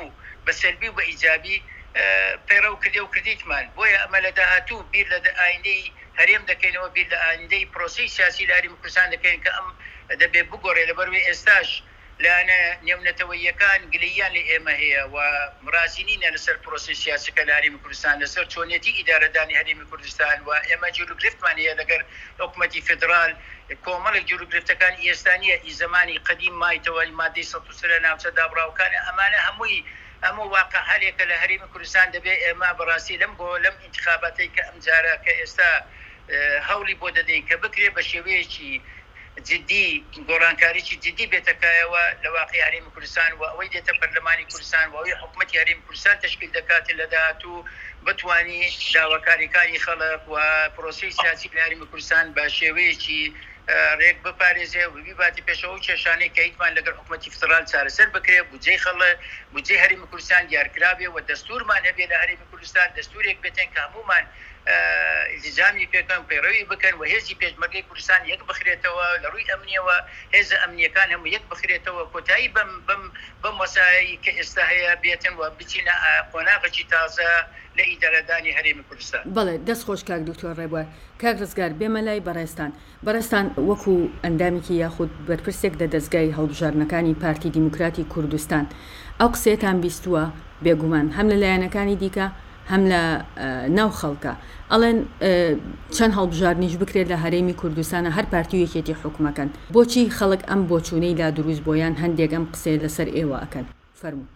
بەسەلبی و بە ئیجابی پەیڕە و کردێ و کردیتمان بۆیە ئەمە لە داهاتوو بیر لە ئایندەی هەرێم دەکەینەوە بیر لە ئایندەی پرۆسی سیاسی لە هەرێمی کوردستان دەکەین کە ئەم دەبێت بگۆڕێ لەبەروێ ئێستاش لانە نێونەتەوەیەکان گلەیان لە ئێمە هەیە و مرازینینە لەسەر پرۆسی سیاسەکە لە هەرێمی کوردستان لەسەر چۆنێتی ئیدارەدانی هەرێمی کوردستان و ئێمە جیۆگرفتمان هەیە لەگەر حکومەتی فدرال کۆمەڵێک جیۆگرفتەکانی ئێستانیە ئی زمانی قەدیم مایتەوە مادەی سەد و سێ لە ناوچە دابڕاوەکانە ئەمانە هەمووی ئەمە واقع هەرێکە لە هەرێمی کوردستان دەبێت ئێمە بەڕاستی لەم بۆ لەم ئینتخاباتی کە ئەم جارە کە ئێستا هەوڵی بۆ دەدەین کە بکرێ بە شێوەیەکی جدی گۆڕانکاریی جدی بێتەکایەوە لە واقعی هەرێمی کوردستان و ئەوەی دێتە پەرلەمانی کوردستان و ئەوەی حکومەتی هەرێمی کوردستان تشکیل دەکات لە داهاتوو بتوانی داواکاریەکانی خەڵک و پرۆسی سیاسی لە هەرێمی کوردستان بە شێوەیەکی ڕێک بپارێزێ و بیباتی پێشەوە و کێشانەی کە هیچمان لەگەر حکومەتی فدرال چارەسەر بکرێ بودجەی خەڵک بودجەی هەرێمی کوردستان دیارکرابێ و دەستورمان هەبێ لە هەرێمی کوردستان دەستورێک بێتێن کە هەمومان التزامی پێکەن پەیڕەوی بکەن و هێزی پێشمەرگەی کوردستان یەک بخرێتەوە لە ڕووی ئەمنیەوە هێزە ئەمنیەکان هەموو یەک بخرێتەوە کۆتایی بەم بەم بەم وەسایلی کە ئێستا هەیە بێتن و بچینە قۆناغێکی تازە لە ئیدارەدانی هەرێمی کوردستان. بەڵێ دەست خۆش کاک دکتۆر ڕێبوار. کاک ڕزگار بێمە لای بەڕێستان بەڕێستان وەکو ئەندامێکی یاخود بەرپرسێک لە دەستگای هەڵبژارنەکانی پارتی دیموکراتی کوردستان ئەو قسەیەتان بیستووە بێگومان هەم لەلایەنەکانی دیکە هەم لە ناو خەڵکە ئەڵێن چەند هەڵبژارنیش بکرێت لە هەرێمی کوردستانە هەر پارتی و یەکێتی حکومەکەن بۆچی خەڵک ئەم بۆچوونەی لا دروست بۆیان هەندێک ئەم قسەی لەسەر ئێوە ئەکەن فەرموو.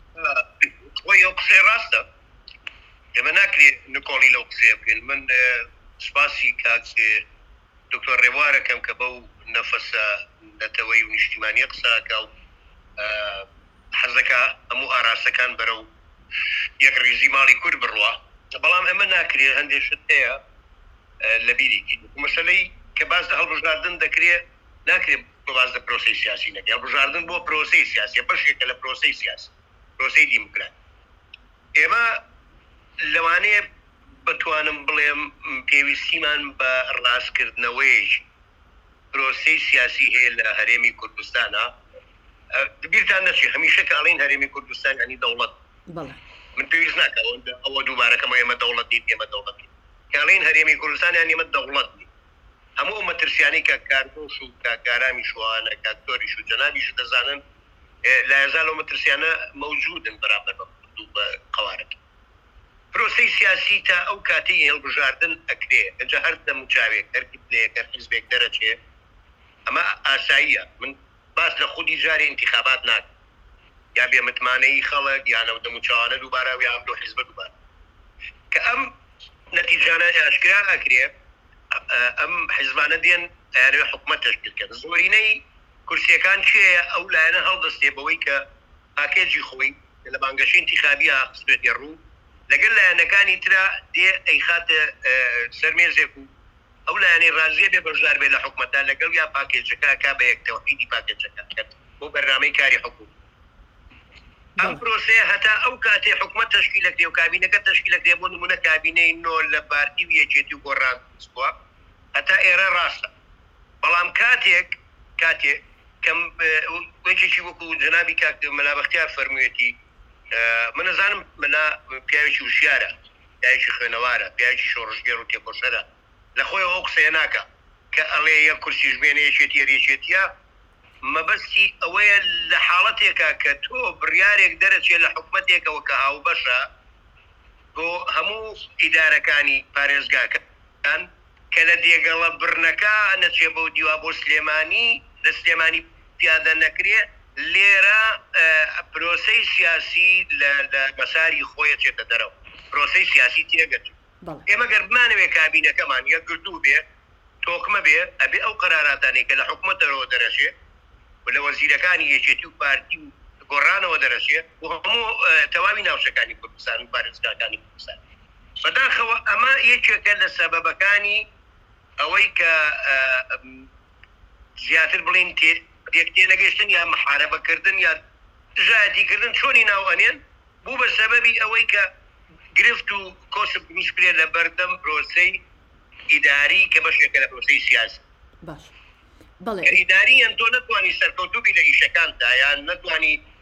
قسەی ڕاستە ئێمە ناکرێت نکۆڵی لەو قسەیە بکەین. من سپاسی کاک دکتۆر ڕێوارەکەم کە بەو نەفەسە نەتەوەی و نیشتیمانیە قساکە و حەزەکە هەموو ئاراسەکان بەرە و یەک ڕیزی ماڵی کورد بڕوە. بەڵام ئەمە ناکرێت هەندێشت هەیە لە بیرێکی مەسەلەی کە باز لە هەڵبژاردن دەکرێت ناکرێت بۆ باز لە پرۆسەی سیاسی نەکرێت. هەڵبژاردن بۆ پرۆسەی سیاسی بەشێکە لە پرۆسەی سیاسی پرۆسەی دیموکرات. ئێمە لەوانەیە بتوانم بڵێم پێویستیمان بە ڕاستکردنەوەی پرۆسەی سیاسی هەیە لە هەرێمی کوردستانە. بیرتان نەچێ هەمیشە کە ئەڵێن هەرێمی کوردستان ینی دەوڵەت من پێویست ناکە ئەوە دووبارەکەمە ئێمە دەوڵەت دین ئێمە دەوڵەت دین کاڵین هەرێمی کوردستان یان ئێمە دەوڵەت دین. هەموو ئەو مەترسیانەی کە کارگۆش و کاکارامی شوانە کاکتۆریش و جەنابیش دەزانن لا یەزال ئەو مەترسیانە مەوجودن بەرامبەر بە کورد و بە قەوارەکە. پرۆسەی سیاسی تا ئەو کاتەی هەڵبژاردن ئەکرێ ئەجا هەر دەموچاوێک هەرکی پلەیەک هەر حیزبێک دەرەچێ ئەمە ئاساییە. من باس لە خودی جارێ انتخابات ناکەم یا بێ متمانەی خەڵک یانە دەموچاوانە دووبارە و یان دۆ حیزبە دووبارە کە ئەم نەتیجانە ئاشکرا ئەکرێ ئەم حیزبانە دێن یانوێ حکومەت تشکیلکرد. زۆرینەی کورسیەکان چێە ئەو لایەنە هەڵدەستێ بەوەی کە پاکێجی خۆی لە بانگەشەی انتخابیە قسمێتی ڕوو لەگەڵ لایەنەکانی ترا دێ ئەی خاتە سەرمێزێک و ئەو لایەنەی ڕازیە بێ بەشدار بێ لە حکومەتان لەگەڵ یا پاکێجەکە کا بە یەک تەوحیدی پاکێجەکە بۆ بەرنامەی کاری حکومت. ئەم پرۆسەیە هەتا ئەو کاتێ حکومەت تشکیلەکرێ و کابینەکە تشکیلەکرێ بۆ نمونە کابینەی نۆ لە پارتی و یەکێتی و گۆڕانسبووە هەتا ئێرە ڕاستە. بەڵام کاتێک کاتێک کەم وەکێکی وەکو جەنابی کاک مەلا بەختیار فەرموویەتی من نەزانم مەلا پیاوێکی وشیارە پیاوێکی خوێنەوارە پیاوێکی شۆڕژگەر و تێکۆشەرە لە خۆی ئەو قسەیە ناکە کە ئەڵێ یەک کورسیش بێنێ یەکێتی یەکێتیە مەبەستی ئەوەیە لە حاڵەتێکە کە تۆ بڕیارێک دەرەچێت لە حکومەتێکەوە کە هاو بەشە بۆ هەموو ئیدارەکانی پارێزگاکان کە لە دێگەڵە برنەکە نەچێ بۆ دیوا بۆ سلێمانی لە سلێمانی پیادە نەکرێ لێرە پرۆسەی سیاسی لە بەساری خۆیە چێتە دەرەوە پرۆسەی سیاسی تێگەچ. ئێمە گەر بمانەوێ کابینەکەمان یەک گردوو بێ تۆکمە بێ ئەبێ ئەو قەراراتانەی کە لە حکومەتەوە دەرەچێ لە وەزیرەکانی یەکێتی و پارتی و گۆڕانەوە دەرەچێ و هەموو تەواوی ناوچەکانی کوردستان و پارێزگاکانی کوردستان. بەداخەوە ئەمە یەکێکە لە سەبەبەکانی ئەوەی کە زیاتر بڵین تێ نەگەشتن یا محارەبەکردن یا ژایەتیکردن چۆنی ناو ئەنێن بوو بە سەبەبی ئەوەی کە گرفت و کۆسب میشکرێت لە بەردەم پرۆسەی ئیداری کە بەشێکە لە پرۆسەی سیاسی. باش بەڵێ ئیداریان تۆ نەتوانی سەرکەوتوبی لە ئیشەکاندا یان نەتوانی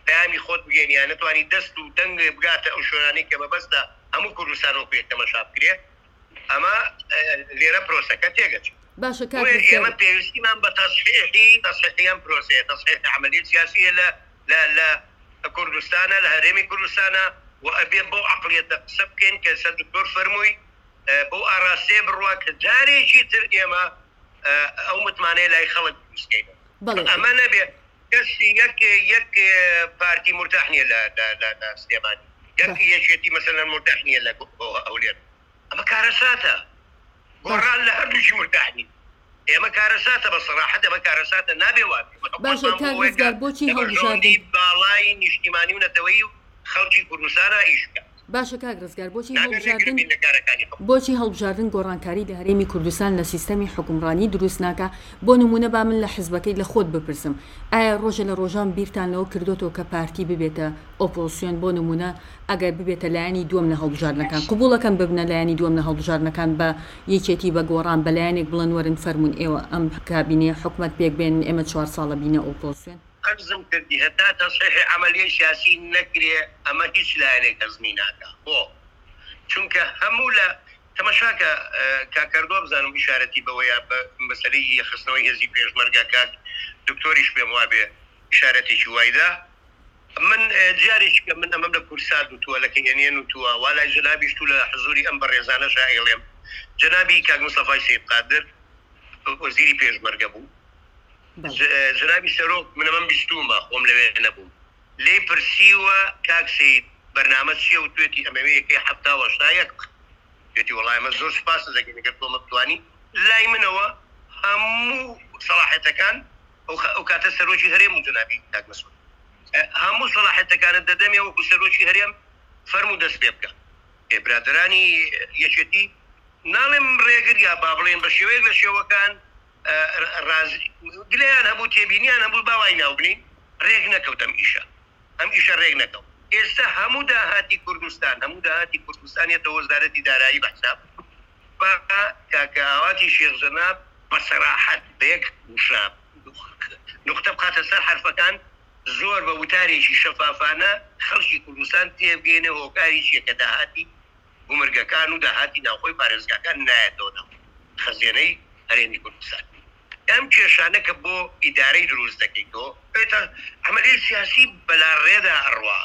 پەیامی خۆت بگەین یان نتوانی دەست و دەنگ بگاتە ئەو شوێنانەی کە بەبەستە هەموو کوردستان وەکو یەکەمەشا بکرێ ئەمە لێرە پرۆسەکە تێگەچێت. باشە ئێمە پێویستیمان بە تەصحیحی تەصحیحیان پرۆسەیە تەصحیح عملیات سیاسیە لە لە لە کوردستانە لە هەرێمی کوردستانە و ئەبێ بەو عەقڵیەتە قسە بکەین کە سەر دکتۆر فەرمووی بەو ئاراستەیە بڕوا کە جارێکی تر ئێمە ئەو متمانەیە لای خەڵک دروستکەین. ئەمە نەبێ کەسی یەک یەک پارتی مرتاح نییە لە سلێمانی یەک یەکێتی مەسەلەن مرتاح نییە لە ئەولێر ئەمە کارەساتە گۆڕان لە هەردووشی مرتاح نین ئێمە کارەساتە بە سەراحەت ئەمە کارەساتە نابێ وات باشە کاکزگار بۆچی هەڵبژاردن باڵای نیشتیمانی و نەتەوەی و خەڵکی کوردستانە ئیشکە. باشە کاک ڕزگار بۆچی هەڵبژاردن بۆچی هەڵبژاردن گۆڕانکاری لە هەرێمی کوردستان لە سیستەمی حکومڕانی دروست ناکە؟ بۆ نمونە با من لە حیزبەکەی لە خۆت بپرسم ئایا ڕۆژە لە ڕۆژان بیرتانەوە کردوتەوە کە پارتی ببێتە ئۆپۆزیسیۆن بۆ نمونە ئەگەر ببێتە لایەنی دووەم لە هەڵبژاردنەکان قبوڵەکەم ببنە لایەنی دووەم لە هەڵبژاردنەکان بە یەکێتی بە گۆڕان بە لایەنێک بڵێن وەرن فەرمونون ئێوە ئەم کابینێ حکومەت پێک بێن ئێمە چوار ساڵە بینە ئۆپۆزیسیۆن ئەرزم کردی هەتا تەصحیح عملیای سیاسی نەکرێ ئەمە هیچ لایەنێک ئەزمی ناکە بۆ چونکە هەموو لە تەماشاکە کاکردۆ بزانم ئیشارەتی بەوەیە بە مەسەلەی خستنەوەی هێزی پێشمەرگە کاک دکتۆریش پێم وابێ ئیشارەتێکی وایدا من جارێکی کە من ئەمەم لە کورسات وتووە لە کەنیێن وتووە وا لای جەنابیش تو لە حزوری ئەم بەڕێزانە شائڵێم جەنابی کاک مستەفای سید قادر وەزیری پێشمەرگە بوو جەنابی سەرۆک من ئەمەم بیستومە خۆم لەوێ نەبووم لێی پرسیوە کاک سید بەرنامە چییە و توێتی ئەمەوەیەکەی حەفتا وەشتا یەک توێتی وەڵای ئەمە زۆر سپاسە دەکەین ئەگەر تۆمە بتوانی لای منەوە هەموو سەلاحەتەکان ئەو کاتە سەرۆکی هەرێم و جەنابی کاک مەسعود هەموو سەلاحەتەکانت دەدەمێ وەکو سەرۆکی هەرێم فەرموو دەست پێ بکە برادرانی یەکێتی ناڵێم ڕێگر یا با بڵێن بە شێوەیەک لە شێوەکان گلەیان هەبوو تێبینیان هەبوو باوای ناوبنین ڕێک نەکەوتەم ئیشە ئەم ئیشە ڕێک نەکەوت ئێستا هەموو داهاتی کوردستان هەموو داهاتی کوردستانێتە وەزارەتی دارایی بەحساب بە کاکەواتی شێخ جەناب بە سەراحەت بەیەک وشە نقطە بخاتە سەر حرفەکان زۆر بە وتارێکی شەفافانە خەڵکی کوردستان تێبگەێنە هۆکاری چیەکە داهاتی بومرگەکان و داهاتی ناوخۆی پارێزگاکان نایەتەوە خەزیێنەی هەرێمی کوردستان ئەم کێشانە کە بۆ ئیدارەی دروست دەکەیتەوە عملیات سیاسی بەلاڕێدا ئەڕوا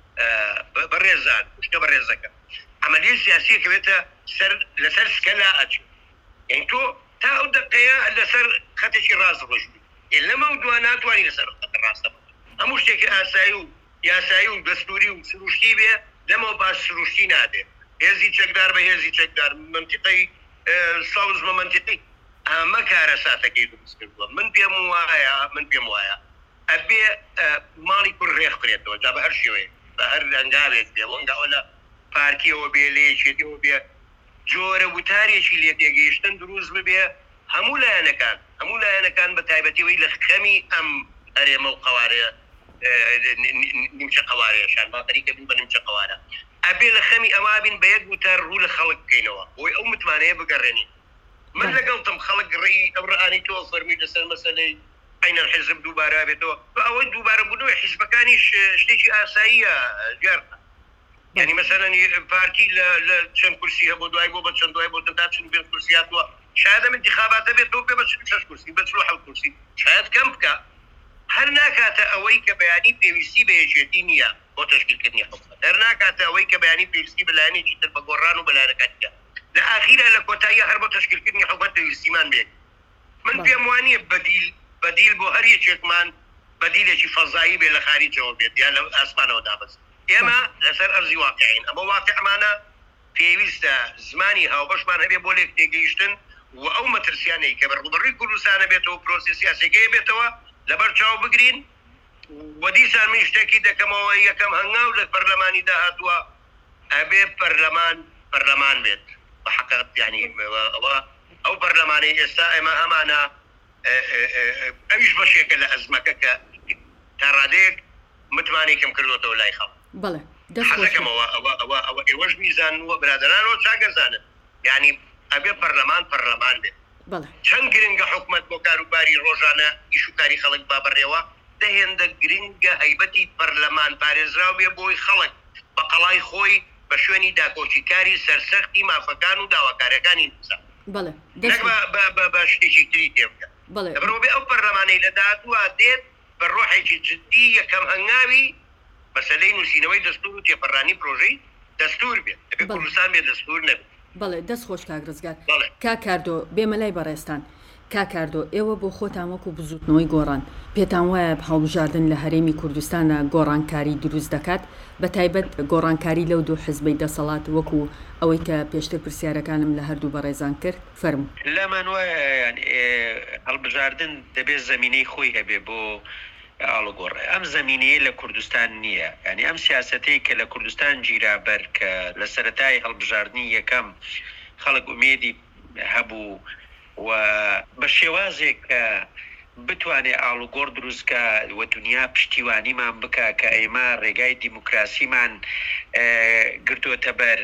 بەڕێزان شتە بەڕێزەکە عملیات سیاسی کەوێتە لەسەر سکەلا ئەچوو یعنی تۆ تا ئەو دقەیە لەسەر خەتێکی ڕاست ڕۆژبی لەمە و دووە ناتوانانی لەسەر خەتە ڕاستە هەموو شتێکی ئاسایی و یاسایی و دەستوری و سروشتی بێ لەمەوە باش سروشتی نادێ هێزی چەکدار بە هێزی چەکدار منتیقەی ساوزمە منتیقی ئەمە کارەساتەکەی دروست کردووە من پێم وایە من پێم وایە ئەبێ ماڵی کوڕ ڕێخ بکرێتەوە جا بە هەر شێوەیە بە هەر ئەنگاوێک بێ وەنگاوە لە پارتیەوە بێ لێچێتەوە بێ جۆرە وتارێکی لێ تێگەیشتن دروست ببێ هەموو لایەنەکان هەموو لایەنەکان بە تایبەتیەوەی لە خەمی ئەم هەرێمە و قەوارەیە نیمچە قەوارەیەشان باقەریکە بین بە نیمچە قەوارە ئەبێ لە خەمی ئەوا بین بە یەک وتار ڕوو لە خەڵک بکەینەوە بۆی ئەو متمانەیە بگەڕێنی من لەگەڵتم خەڵک ڕێی ئەو ڕەئانی تۆ فەرمی لەسەر مەسەلەی عین الحزب دووبارە بێتەوە ئەوەی دووبارە بوونەوەی حیزبەکانیش شتێکی ئاساییە جارتا یعنی مەسەلەن پارتی لە چەند کورسی هەبوو دوای بۆ بە چەند دوای بۆ تا چەند بێت کورسیاتوە شاید ئەم انتخاباتە بێتەوە پێ بە شەش کورسی بە چلو حەوت کورسی شاید کەم بکە هەر ناکاتە ئەوەی کە بەیانی پێویستی بە یەکێتی نییە بۆ تەشکیلکردنی حکومەت هەر ناکاتە ئەوەی کە بەیانی پێویستی بە لایەنێکی تر بە گۆڕان و بەلایەنەکانیە لە ئاخیرە لە کۆتاییە هەر بۆ تەشکیلکردنی حکومەت پێویستیمان بێت من پێم وانییە بەدیل بەدیل بۆ هەر یەکێکمان بەدیلێکی فەزایی بێ لە خاریجەوە بێت یا لە ئاسمانەوە دابەست ئێمە لەسەر ئەرزی واقعین ئەمە واقعمانە پێویستە زمانی هاوبەشمان هەبێ بۆ لێک تێگەیشتن و ئەو مەترسیانەی کە بەڕوبەڕووی کوردستانە بێتەوە پرۆسێ سیاسیەکەیە بێتەوە لەبەر چاو بگرین و دیسان من شتێکی دەکەمەوە یەکەم هەنگاو لە پەرلەمانی داهاتووە ئەبێ پەرلەمان پەرلەمان بێت بە حەقیقەت یعنی ئەوە ئەو پەرلەمانەی ئێستا ئێمە هەمانە ئەویش بەشێکە لە ئەزمەکە کە تا ڕادەیەک متمانی کەم کردوەوە لای خەڵک بەڵێ حەزەکەمەوە ئەوە ئەوە ئەوە ئێوەش میزانوە برادرانەوە چاگەزانن یعنی ئەبێ پەرلەمان پەرلەمان بێت چەند گرنگە حکومەت بۆ کاروباری ڕۆژانە ئیش و کاری خەڵک با بەڕێوە نقطە هێندە گرنگە هەیبەتی پەرلەمان پارێزراو بێ بۆی خەڵک بە قەڵای خۆی بە شوێنی داکۆچیکاری سەرسەختی مافەکان و داواکارەکانی نووسە بە شتێکی تری تێ بکە بەڕۆ بێ ئەو پەرلەمانەی لە داهاتووە دێت بە ڕۆحێکی جددی یەکەم هەنگاوی مەسەلەی نووسینەوەی دەستور و تێپەڕانی پرۆژەی دەستور بێت دەبێت کوردستان بێت دەستور نەبێت. بەڵێ دەست خۆش کاک ڕزگار کا کاردۆ بێمە لای بەڕێستان کا کاردۆ ئێوە بۆ خۆتان وەکو بزوتنەوەی گۆڕان پێتان وایە هەڵبژاردن لە هەرێمی کوردستانە گۆڕانکاری دروست دەکات بە تایبەت گۆڕانکاری لەو دوو حزبەی دەسەڵات وەکو ئەوەی کە پێشتر پرسیارەکانم لە هەردوو بەڕێزان کرد فەرموو. لەمان وایە هەڵبژاردن دەبێت زەمینەی خۆی هەبێ بۆ ئاڵگۆڕ ئەم زەمینەیە لە کوردستان نییە، ینی ئەم سیاسەتەی کە لە کوردستان گیرابەر کە لە سەرەتای هەڵبژاردننی یەکەم خەڵک ئومێدی هەبوو و بە شێوازێک کە بتوانێت ئاڵوگۆڕ دروستکە و دنیا پشتیوانیمان بکە کە ئێمە ڕێگای دیموکراسیمان گرتووەتە بەر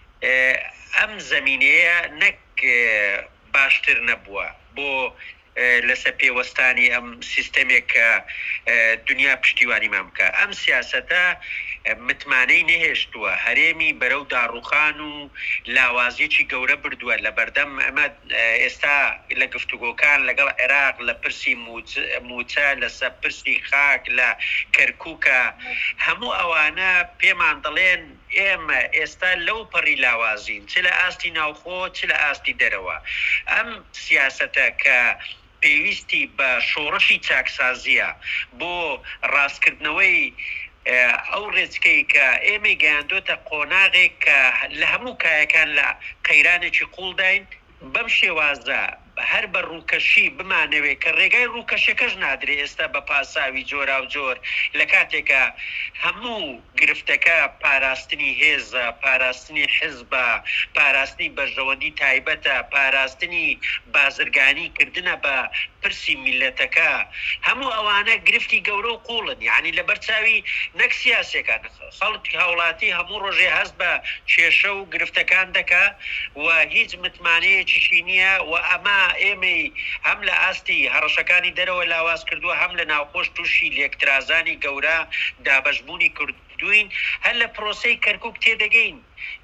ئەم زەمینەیە نەک باشتر نەبووە بۆ لەسەر پێوەستانی ئەم سیستەمێک کە دنیا پشتیوانیمان بکە. ئەم سیاسەتە متمانەی نەهێشتووە هەرێمی بەرەو داڕوخان و لاوازیەکی گەورە بردووە لە بەردەم ئەمە ئێستا لە گفتوگۆکان لەگەڵ عێراق لە پرسی موچە لەسەر پرسی خاک لە کەرکووکە هەموو ئەوانە پێمان دەڵێن ئێمە ئێستا لەو پەڕی لاوازین چ لە ئاستی ناوخۆ چ لە ئاستی دەرەوە. ئەم سیاسەتە کە پێویستی بە شۆڕشی چاکسازیە بۆ ڕاستکردنەوەی ئەو ڕێچکەی کە ئێمە گەیاندۆتە قۆناغێک کە لە هەموو کایەکان لە قەیرانێکی قوڵداین بەم شێوازە هەر بە ڕووکەشی بمانەوێت کە ڕێگای ڕووکەشەکەش نادرێ ئێستا بە پاساوی جۆرا و جۆر لە کاتێکە هەموو گرفتەکە پاراستنی هێزە، پاراستنی حزبە، پاراستنی بەرژەوەندی تایبەتە، پاراستنی بازرگانی کردنە بە پرسی میلەتەکە، هەموو ئەوانە گرفتی گەورە و قوڵن. یعنی لە بەرچاوی نەک سیاسەکان خەڵکی هاوڵاتی هەموو ڕۆژێ هەست بە کێشە و گرفتەکان دەکا و هیچ متمانەیەکیشی نییە و ئەمە ئێمەی هەم لە ئاستی هەڕەشەکانی دەرەوە لاواز کردووە هەم لە ناوخۆش تووشی لێکترازانی گەورە دابەشبوونی کردوین هەر لە پرۆسەی کەرکووک تێدەگەین.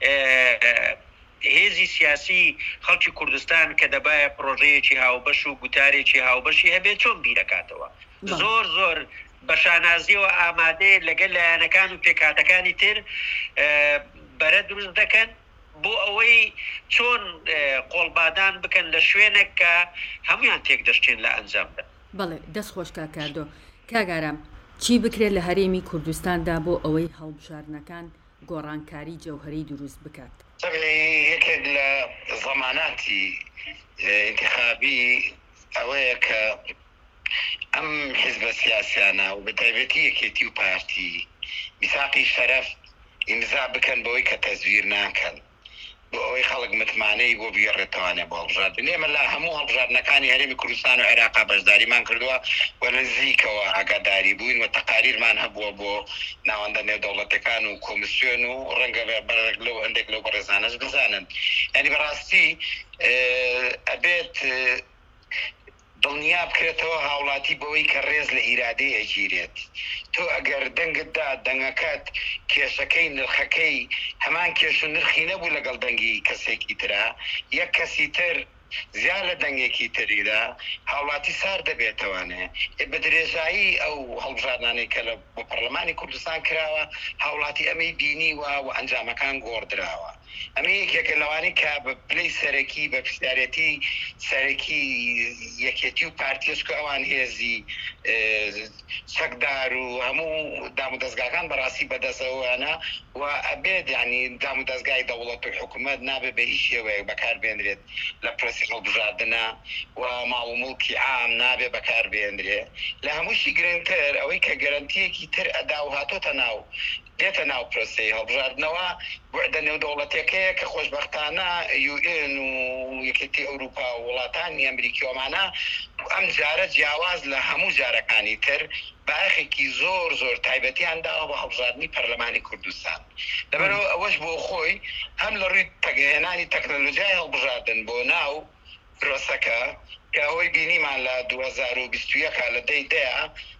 هێزی سیاسی خەڵکی کوردستان کە دەبایە پرۆژەیەکی هاوبەش و گوتارێکی هاوبەشی هەبێت چۆن بیرەکاتەوە زۆر زۆر بە شانازیەوە ئامادەیە لەگەل لایەنەکان و پێکاتەکانی تر بەرە دروست دەکەن بۆ ئەوەی چۆن قۆڵبادان بکەن لە شوێنێک کە هەمویان تێک دەشتێن لە ئەنجامدا. بەڵێ دەست خۆش کاکاردۆ کاگارام چی بکرێت لە هەرێمی کوردستاندا بۆ ئەوەی هەڵبژاردنەکان گۆڕانکاری جەوهەری دروست بکات؟ یەکێک لە زەماناتی انتخابی ئەوەیە کە ئەم حیزبە سیاسیانە و بە تایبەتی یەکێتی و پارتی میثاقی شەرەف ئیمزا بکەن بەوەی کە تەزویر ناکەن بۆ ئەوەی خەڵک متمانەی بۆ بگەڕێتوانێ بۆ هەڵبژاردن. ئێمە لە هەموو هەڵبژاردنەکانی هەرێمی کوردستان و عێراقا بەشداریمان کردووە و لە نزیکەوە ئاگاداری بووین و تەقاریرمان هەبووە بۆ ناوەندە نێودەوڵەتەکان و کۆمیسیۆن و ڕەنگە بەرەک لەو هەندێک لەو بەڕێزانەش بزانن. یعنی بەڕاستی ئەبێت دڵنیا بکرێتەوە هاوڵاتی بەوەی کە ڕێز لە ئیرادەی ئەگیرێت. تۆ ئەگەر دەنگتدا دەنگەکەت کێشەکەی نرخەکەی هەمان کێش و نرخی نەبوو لەگەڵ دەنگی کەسێکی ترا یەک کەسی تر زیاد لە دەنگێکی تریدا هاوڵاتی سار دەبێتەوانێ بە درێژایی ئەو هەڵبژاردنانەی کە لە بۆ پەرلەمانی کوردستان کراوە هاوڵاتی ئەمەی بینیوە و ئەنجامەکان گۆڕدراوە. ئەمە یەکێکە لەوانەی کە بە پلەی سەرەکی بە پرسیارەتی سەرەکی یەکێتی و پارتیشکە ئەوان هێزی چەکدار و هەموو دام و دەستگاکان بەڕاستی بەدەستەوەوانە و ئەبێت یعنی دام و دەستگای دەوڵەت و حکوومەت نابێت بە هیچ شێوەیەک بەکاربێنرێت لە پرسی هەڵبژاردنە و ماڵ و موڵکی عام نابێت بەکاربێنرێ. لە هەمووشی گرنگتر ئەوەی کە گەرانتیەکی تر ئەدا و هاتۆتە ناو دێتە ناو پرۆسەی هەڵبژاردنەوە بوعدە نێودەوڵەتەکەیە کە خۆشبەختانە یو ئێن و یەکێتی ئەوروپا و وڵاتانی ئەمریکی ومانە ئەم جارە جیاواز لە هەموو جارەکانی تر باخێکی زۆر زۆر تایبەتیان داوە بە هەڵبژاردننی پەرلەمانی کوردستان. لەبەرەوە ئەوەش بۆ خۆی هەم لە ڕووی تەگەهێنانی تەکنۆلۆژیای هەڵبژاردن بۆ ناو پرۆسەکە کە ئەوەی بینیمان لە دوو هەزار و بیست و یەک لە دەیدەیە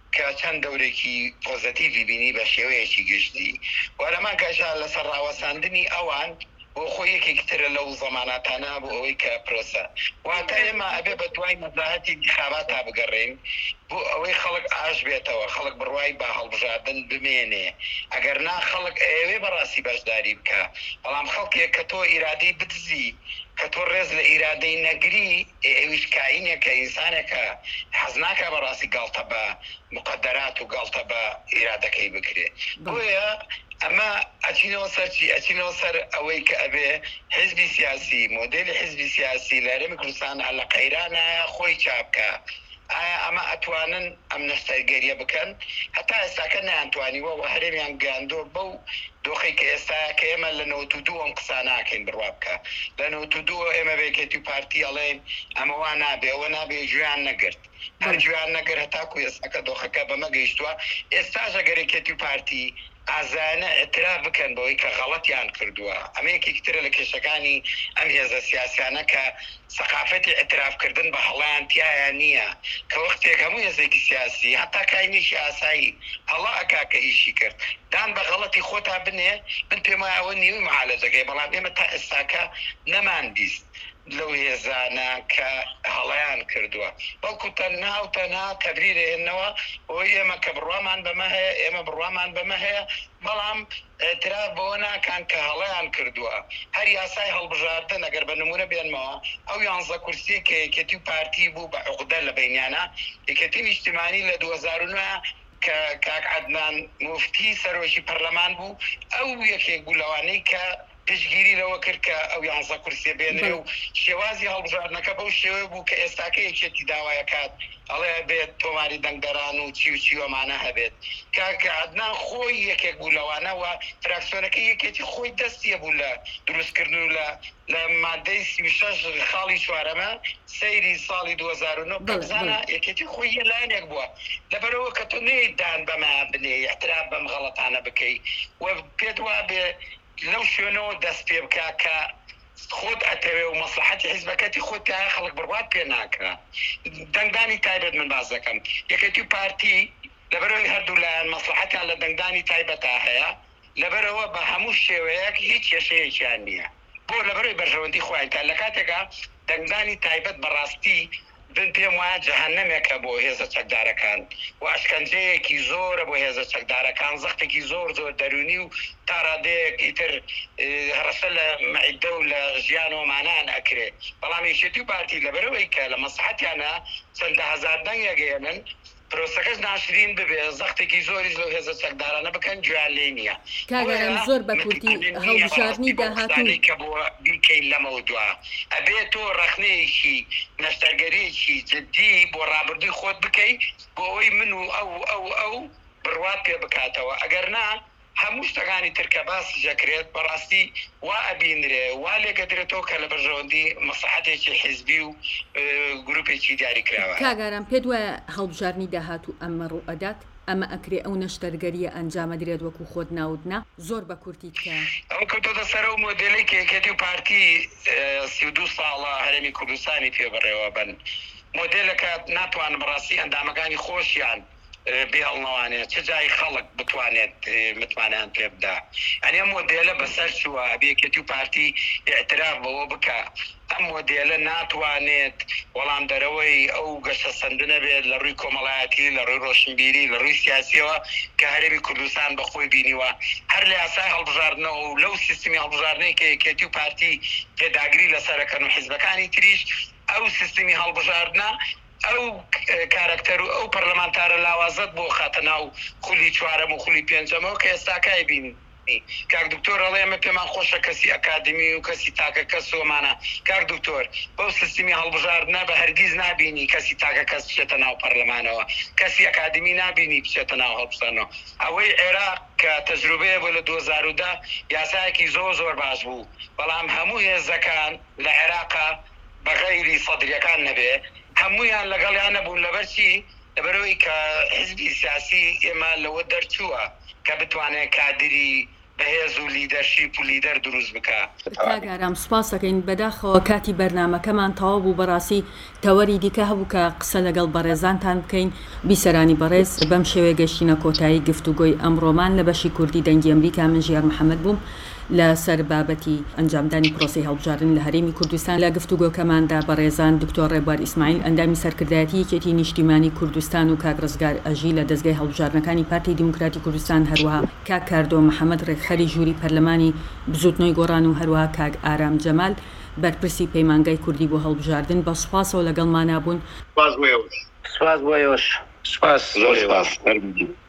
کە چەند دەورێکی پۆزتیڤی بینی بە شێوەیەکی گشتی وەرەمان کەژە لەسەر ڕاوەساندنی ئەوان بۆ خۆی یەکێکترە لەو زەماناتانە بۆ ئەوەی کە پرۆسە واتە ئێمە ئەبێ بە دوای مەزاحەتی انتخابات تا بگەڕێین بۆ ئەوەی خەڵک ئاش بێتەوە خەڵک بڕوای بە هەڵبژاردن بمێنێ ئەگەر نا خەڵک ئەوێ بەڕاستی بەشداری بکە بەڵام خەڵکێک کە تۆ ئیرادەی بدزی کە تۆ ڕێز لە ئیرادەی نەگری ئێویش کاینێکە ئینسانێکە حەز ناکە بەڕاستی گاڵتە بە مقدرات و گاڵتە بە ئیرادەکەی بکرێ بۆیە ئەمە ئەچینەوە سەرچی ئەچینەوە سەر ئەوەی کە ئەبێ حزبی سیاسی مۆدلی حزبی سیاسی لە هەرێمی کوردستان لە قەیرانە خۆی چاپکە ئایا ئەمە ئەتوانن ئەم نەستەرگەریە بکەن هەتا ئێستاکە نەیانتوانیوە و هەرێمیان گاندۆ بەو دۆخی کە ئێستا کە ئێمە لە نەوەت و دوو ئەم قسە ناکەین بڕوا بکە لە نەوەت و دوو ئێمە بێکێتی و پارتی ئەڵێن ئەمە وا نابێ ئەوە نابێ گوێیان نەگرت هەر گوێیان نەگەر هەتاکو ئێستاکە دۆخەکە بەمە گەیشتووە ئێستاش ئەگەرێکێتی و پارتی ئازانە ئەتراف بکەن بەوەی کە غەڵەتیان کردووە ئەمە یەکێکترە لە کێشەکانی ئەم هێزە سیاسیانە کە سەقافەتی ئەترافکردن بە هەڵیان تایە نییە کە وەختێک هەموو هێزێکی سیاسی هەتا کاینیشی ئاسایی هەڵا ئەکا کە ئیشی کرد دان بە غەڵەتی خۆتا بنێ بن پێم وایە ئەوە نیوی معالەجەکەی بەڵام ئێمە تا ئێستاکە نەمان بیست لەو هێزانە کە هەڵەیان کردووە بەڵکو تەنها و تەنها تەبریرێنەوە ئەوەی ئێمە کە بڕوامان بەمە هەیە ئێمە بڕوامان بەمە هەیە بەڵام اعتراف بەوە ناکان کە هەڵەیان کردووە هەر یاسای هەڵبژاردن ئەگەر بە نمونە بێنمەوە ئەو یانزە کورسی کە یەکێتی و پارتی بوو بە عقدە لە بینیانە یەکێتی نیشتیمانی لە دوو هەزار و نۆ کە کاک عەدنان موفتی سەرۆکی پەرلەمان بوو ئەو یەکێک بوو لەوانەی کە پشتگیری لەوە کرد کە ئەو یانزە کورسیە بێنرێ و شێوازی هەڵبژاردنەکە بەو شێوە بوو کە ئێستاکە یەکێتی داوایە کات ئەڵێ بێت تۆماری دەنگدەران و چی و چیوەمانە هەبێت کاکە عەدنان خۆی یەکێک بوو لەوانەوە فراکسیۆنەکە یەکێتی خۆی دەستیە بوو لە دروستکردن و لە لە مادەی سی و شەش خاڵی چوارەمە سەیری ساڵی دوو هەزار و نۆ بەزانە یەکێتی خۆی یەلایەنێک بووە لەبەرەوە کە تۆ نەیدان بەمە بنێ احترام بەم غەڵەتانە بکەی و پێت وا بێ لەو شوێنەوە دەست پێ بکە کە خۆت ئەتەوێ و مەسلحەتی حیزبەکەتی خۆت تایە خەڵک بڕوات پێ ناکرا دەنگدانی تایبەت من باز دەکەم یەکێتی و پارتی لەبەرەوەی هەردوو لایەن مەسلحەتیان لە دەنگدانی تایبەتا هەیە لەبەرەوە بە هەموو شێوەیەک هیچ کێشەیەکیان نییە بۆ لەبەرەوەی بەرژەوەندی خۆیان تا لە کاتێکا دەنگدانی تایبەت بەڕاستی بن پێم وایە جەهەنەمێکە بۆ هێزە چەکدارەکان و ئەشکەنجەیەکی زۆرە بۆ هێزە چەکدارەکان زەختێکی زۆر زۆر دەرونی و تا ڕادەیەک ئیتر هەڕەشە لە مەعیدە و لە ژیانەوەمانان ئەکرێ بەڵام یەکێتی و پارتی لەبەرەوەی کە لە مەسلحەتیانە چەندە هەزار دەنگێگەێنن پرۆسەکەش ناشرین ببێ زەختێکی زۆری لەو هێزە چەکدارانە بکەن گویان لێ نییە کاگەرم زۆر بە کورتی هەڵبژاردننی داهاتوو کە بۆ بیکەین لەمەوە دووە ئەبێت تۆ ڕەخنەیەکی نەشتەرگەریەکی جددی بۆ ڕابردووی خۆت بکەیت بۆ ئەوەی من و ئەو ئەو ئەو بڕوات پێ بکاتەوە ئەگەر نا هەموو شتەکانی ترکە باسی جەکرێت بەڕاستی وا ئەبینرێ وا لێگەدرێتەوە کە لە بەرژەوەندی مەسلحەتێکی حیزبی و گروپێکی دیاری کراوە کاگەرم پێت وایە هەڵبژاردننی داهاتوو ئەمە ڕوو ئەدات ئەمە ئەکرێ ئەو نەشتەرگەریە ئەنجامەدرێت وەکو خۆت ناودنا زۆر بە کورتی بکە ئەو کردۆتە سەر و مۆدێلی کە یەکێتی و پارتی سی و دوو ساڵە هەرێمی کوردستانی پێبڕێەوە بن مۆدێلەکە ناتوانن بەڕاستی ئەندامەکانی خۆشیان بێڵنەوانێت چه جای خەڵک بتوانێت متمانیان پێ بدا ئەنێ مۆدێلە بەسەر چووە بێکێتی و پارتی اعتراف بەوە بکە ئەم مۆدێلە ناتوانێت وەڵام دەرەوەی ئەو گەشتە سندنە بێت لە ڕووی کۆمەڵایەتی لە ڕووی ڕۆشنبیری لە ڕووی سیاسیەوە کە هەرێمی کوردستان بەخۆی بینیوە هەر لە یاسای هەڵبژاردنەوە و لەو سیستمی هەڵبژاردنەی کە یەکێتی و پارتی پێداگری لەسەرەکەن و حیزبەکانی تریش ئەو سیستمی هەڵبژاردنە ئەو کارکتەر و ئەو پەرلەمانتارە لاوازت بۆ خاتە ناو خولی چوارەم و خولی پێنجەمەوە کە ئێستاکای بینی کاک دکتۆر ئەڵێ ئەمە پێمان خۆشە کەسی ئەکادمی و کەسی تاکە کەس ومانە کاک دکتۆر بەو سیستمی هەڵبژاردنە بە هەرگیز نابینی کەسی تاکە کەس بچێتە ناو پەرلەمانەوە کەسی ئەکادمی نابینی بچێتە ناو هەڵبژاردنەوە ئەوەی عێراق کە تەجروبەیە بۆ لە دوو هەزار و دە یاسایەکی زۆر زۆر باش بوو بەڵام هەموو هێزەکان لە عێراقا بەغەیری سەدریەکان نەبێ هەمویان لەگەڵیان نەبوون لەبەرچی لەبەرەوەی کە حیزبی سیاسی ئێمە لەوە دەرچووە کە بتوانێت کادری بەهێز و لیدەرشیپ و لیدەر دروست بکە. کاگارام سوپاسەکەین بەداخەوە کاتی بەرنامەکەمان تەواو بوو بەڕاستی تەوەری دیکە هەبوو کە قسە لەگەڵ بەڕێزانتان بکەین. بیسەرانی بەڕێز بەم شێوەیە گەشتینە کۆتایی گفتوگۆی ئەمڕۆمان لە بەشی کوردی دەنگی ئەمریکا. من ژیار محەممەد بووم لەسەر بابەتی ئەنجامدانی پرۆسی هەڵبژاردن لە هەرێمی کوردستان. لە گفتوگۆکەماندا بەڕێزان دکتۆر ڕێبوار ئیسماعیل ئەندامی سەرکردایەتی یەکێتی نیشتیمانی کوردستان و کاک ڕزگار ئەژی لە دەستگای هەڵبژاردنەکانی پارتی دیموکراتی کوردستان، هەروەها کاک کاردۆ محەممەد ڕێکخەری ژووری پەرلەمانی بزوتنەوەی گۆڕان و هەروەها کاک ئارام جەمال بەرپرسی پەیمانگای کوردی بۆ هەڵبژاردن. بە سوپاسەوە لەگەڵمانابوون. سپاس بۆ ئێوەش. سپاس بۆ ئێوەش. سپاس زۆر سپاس.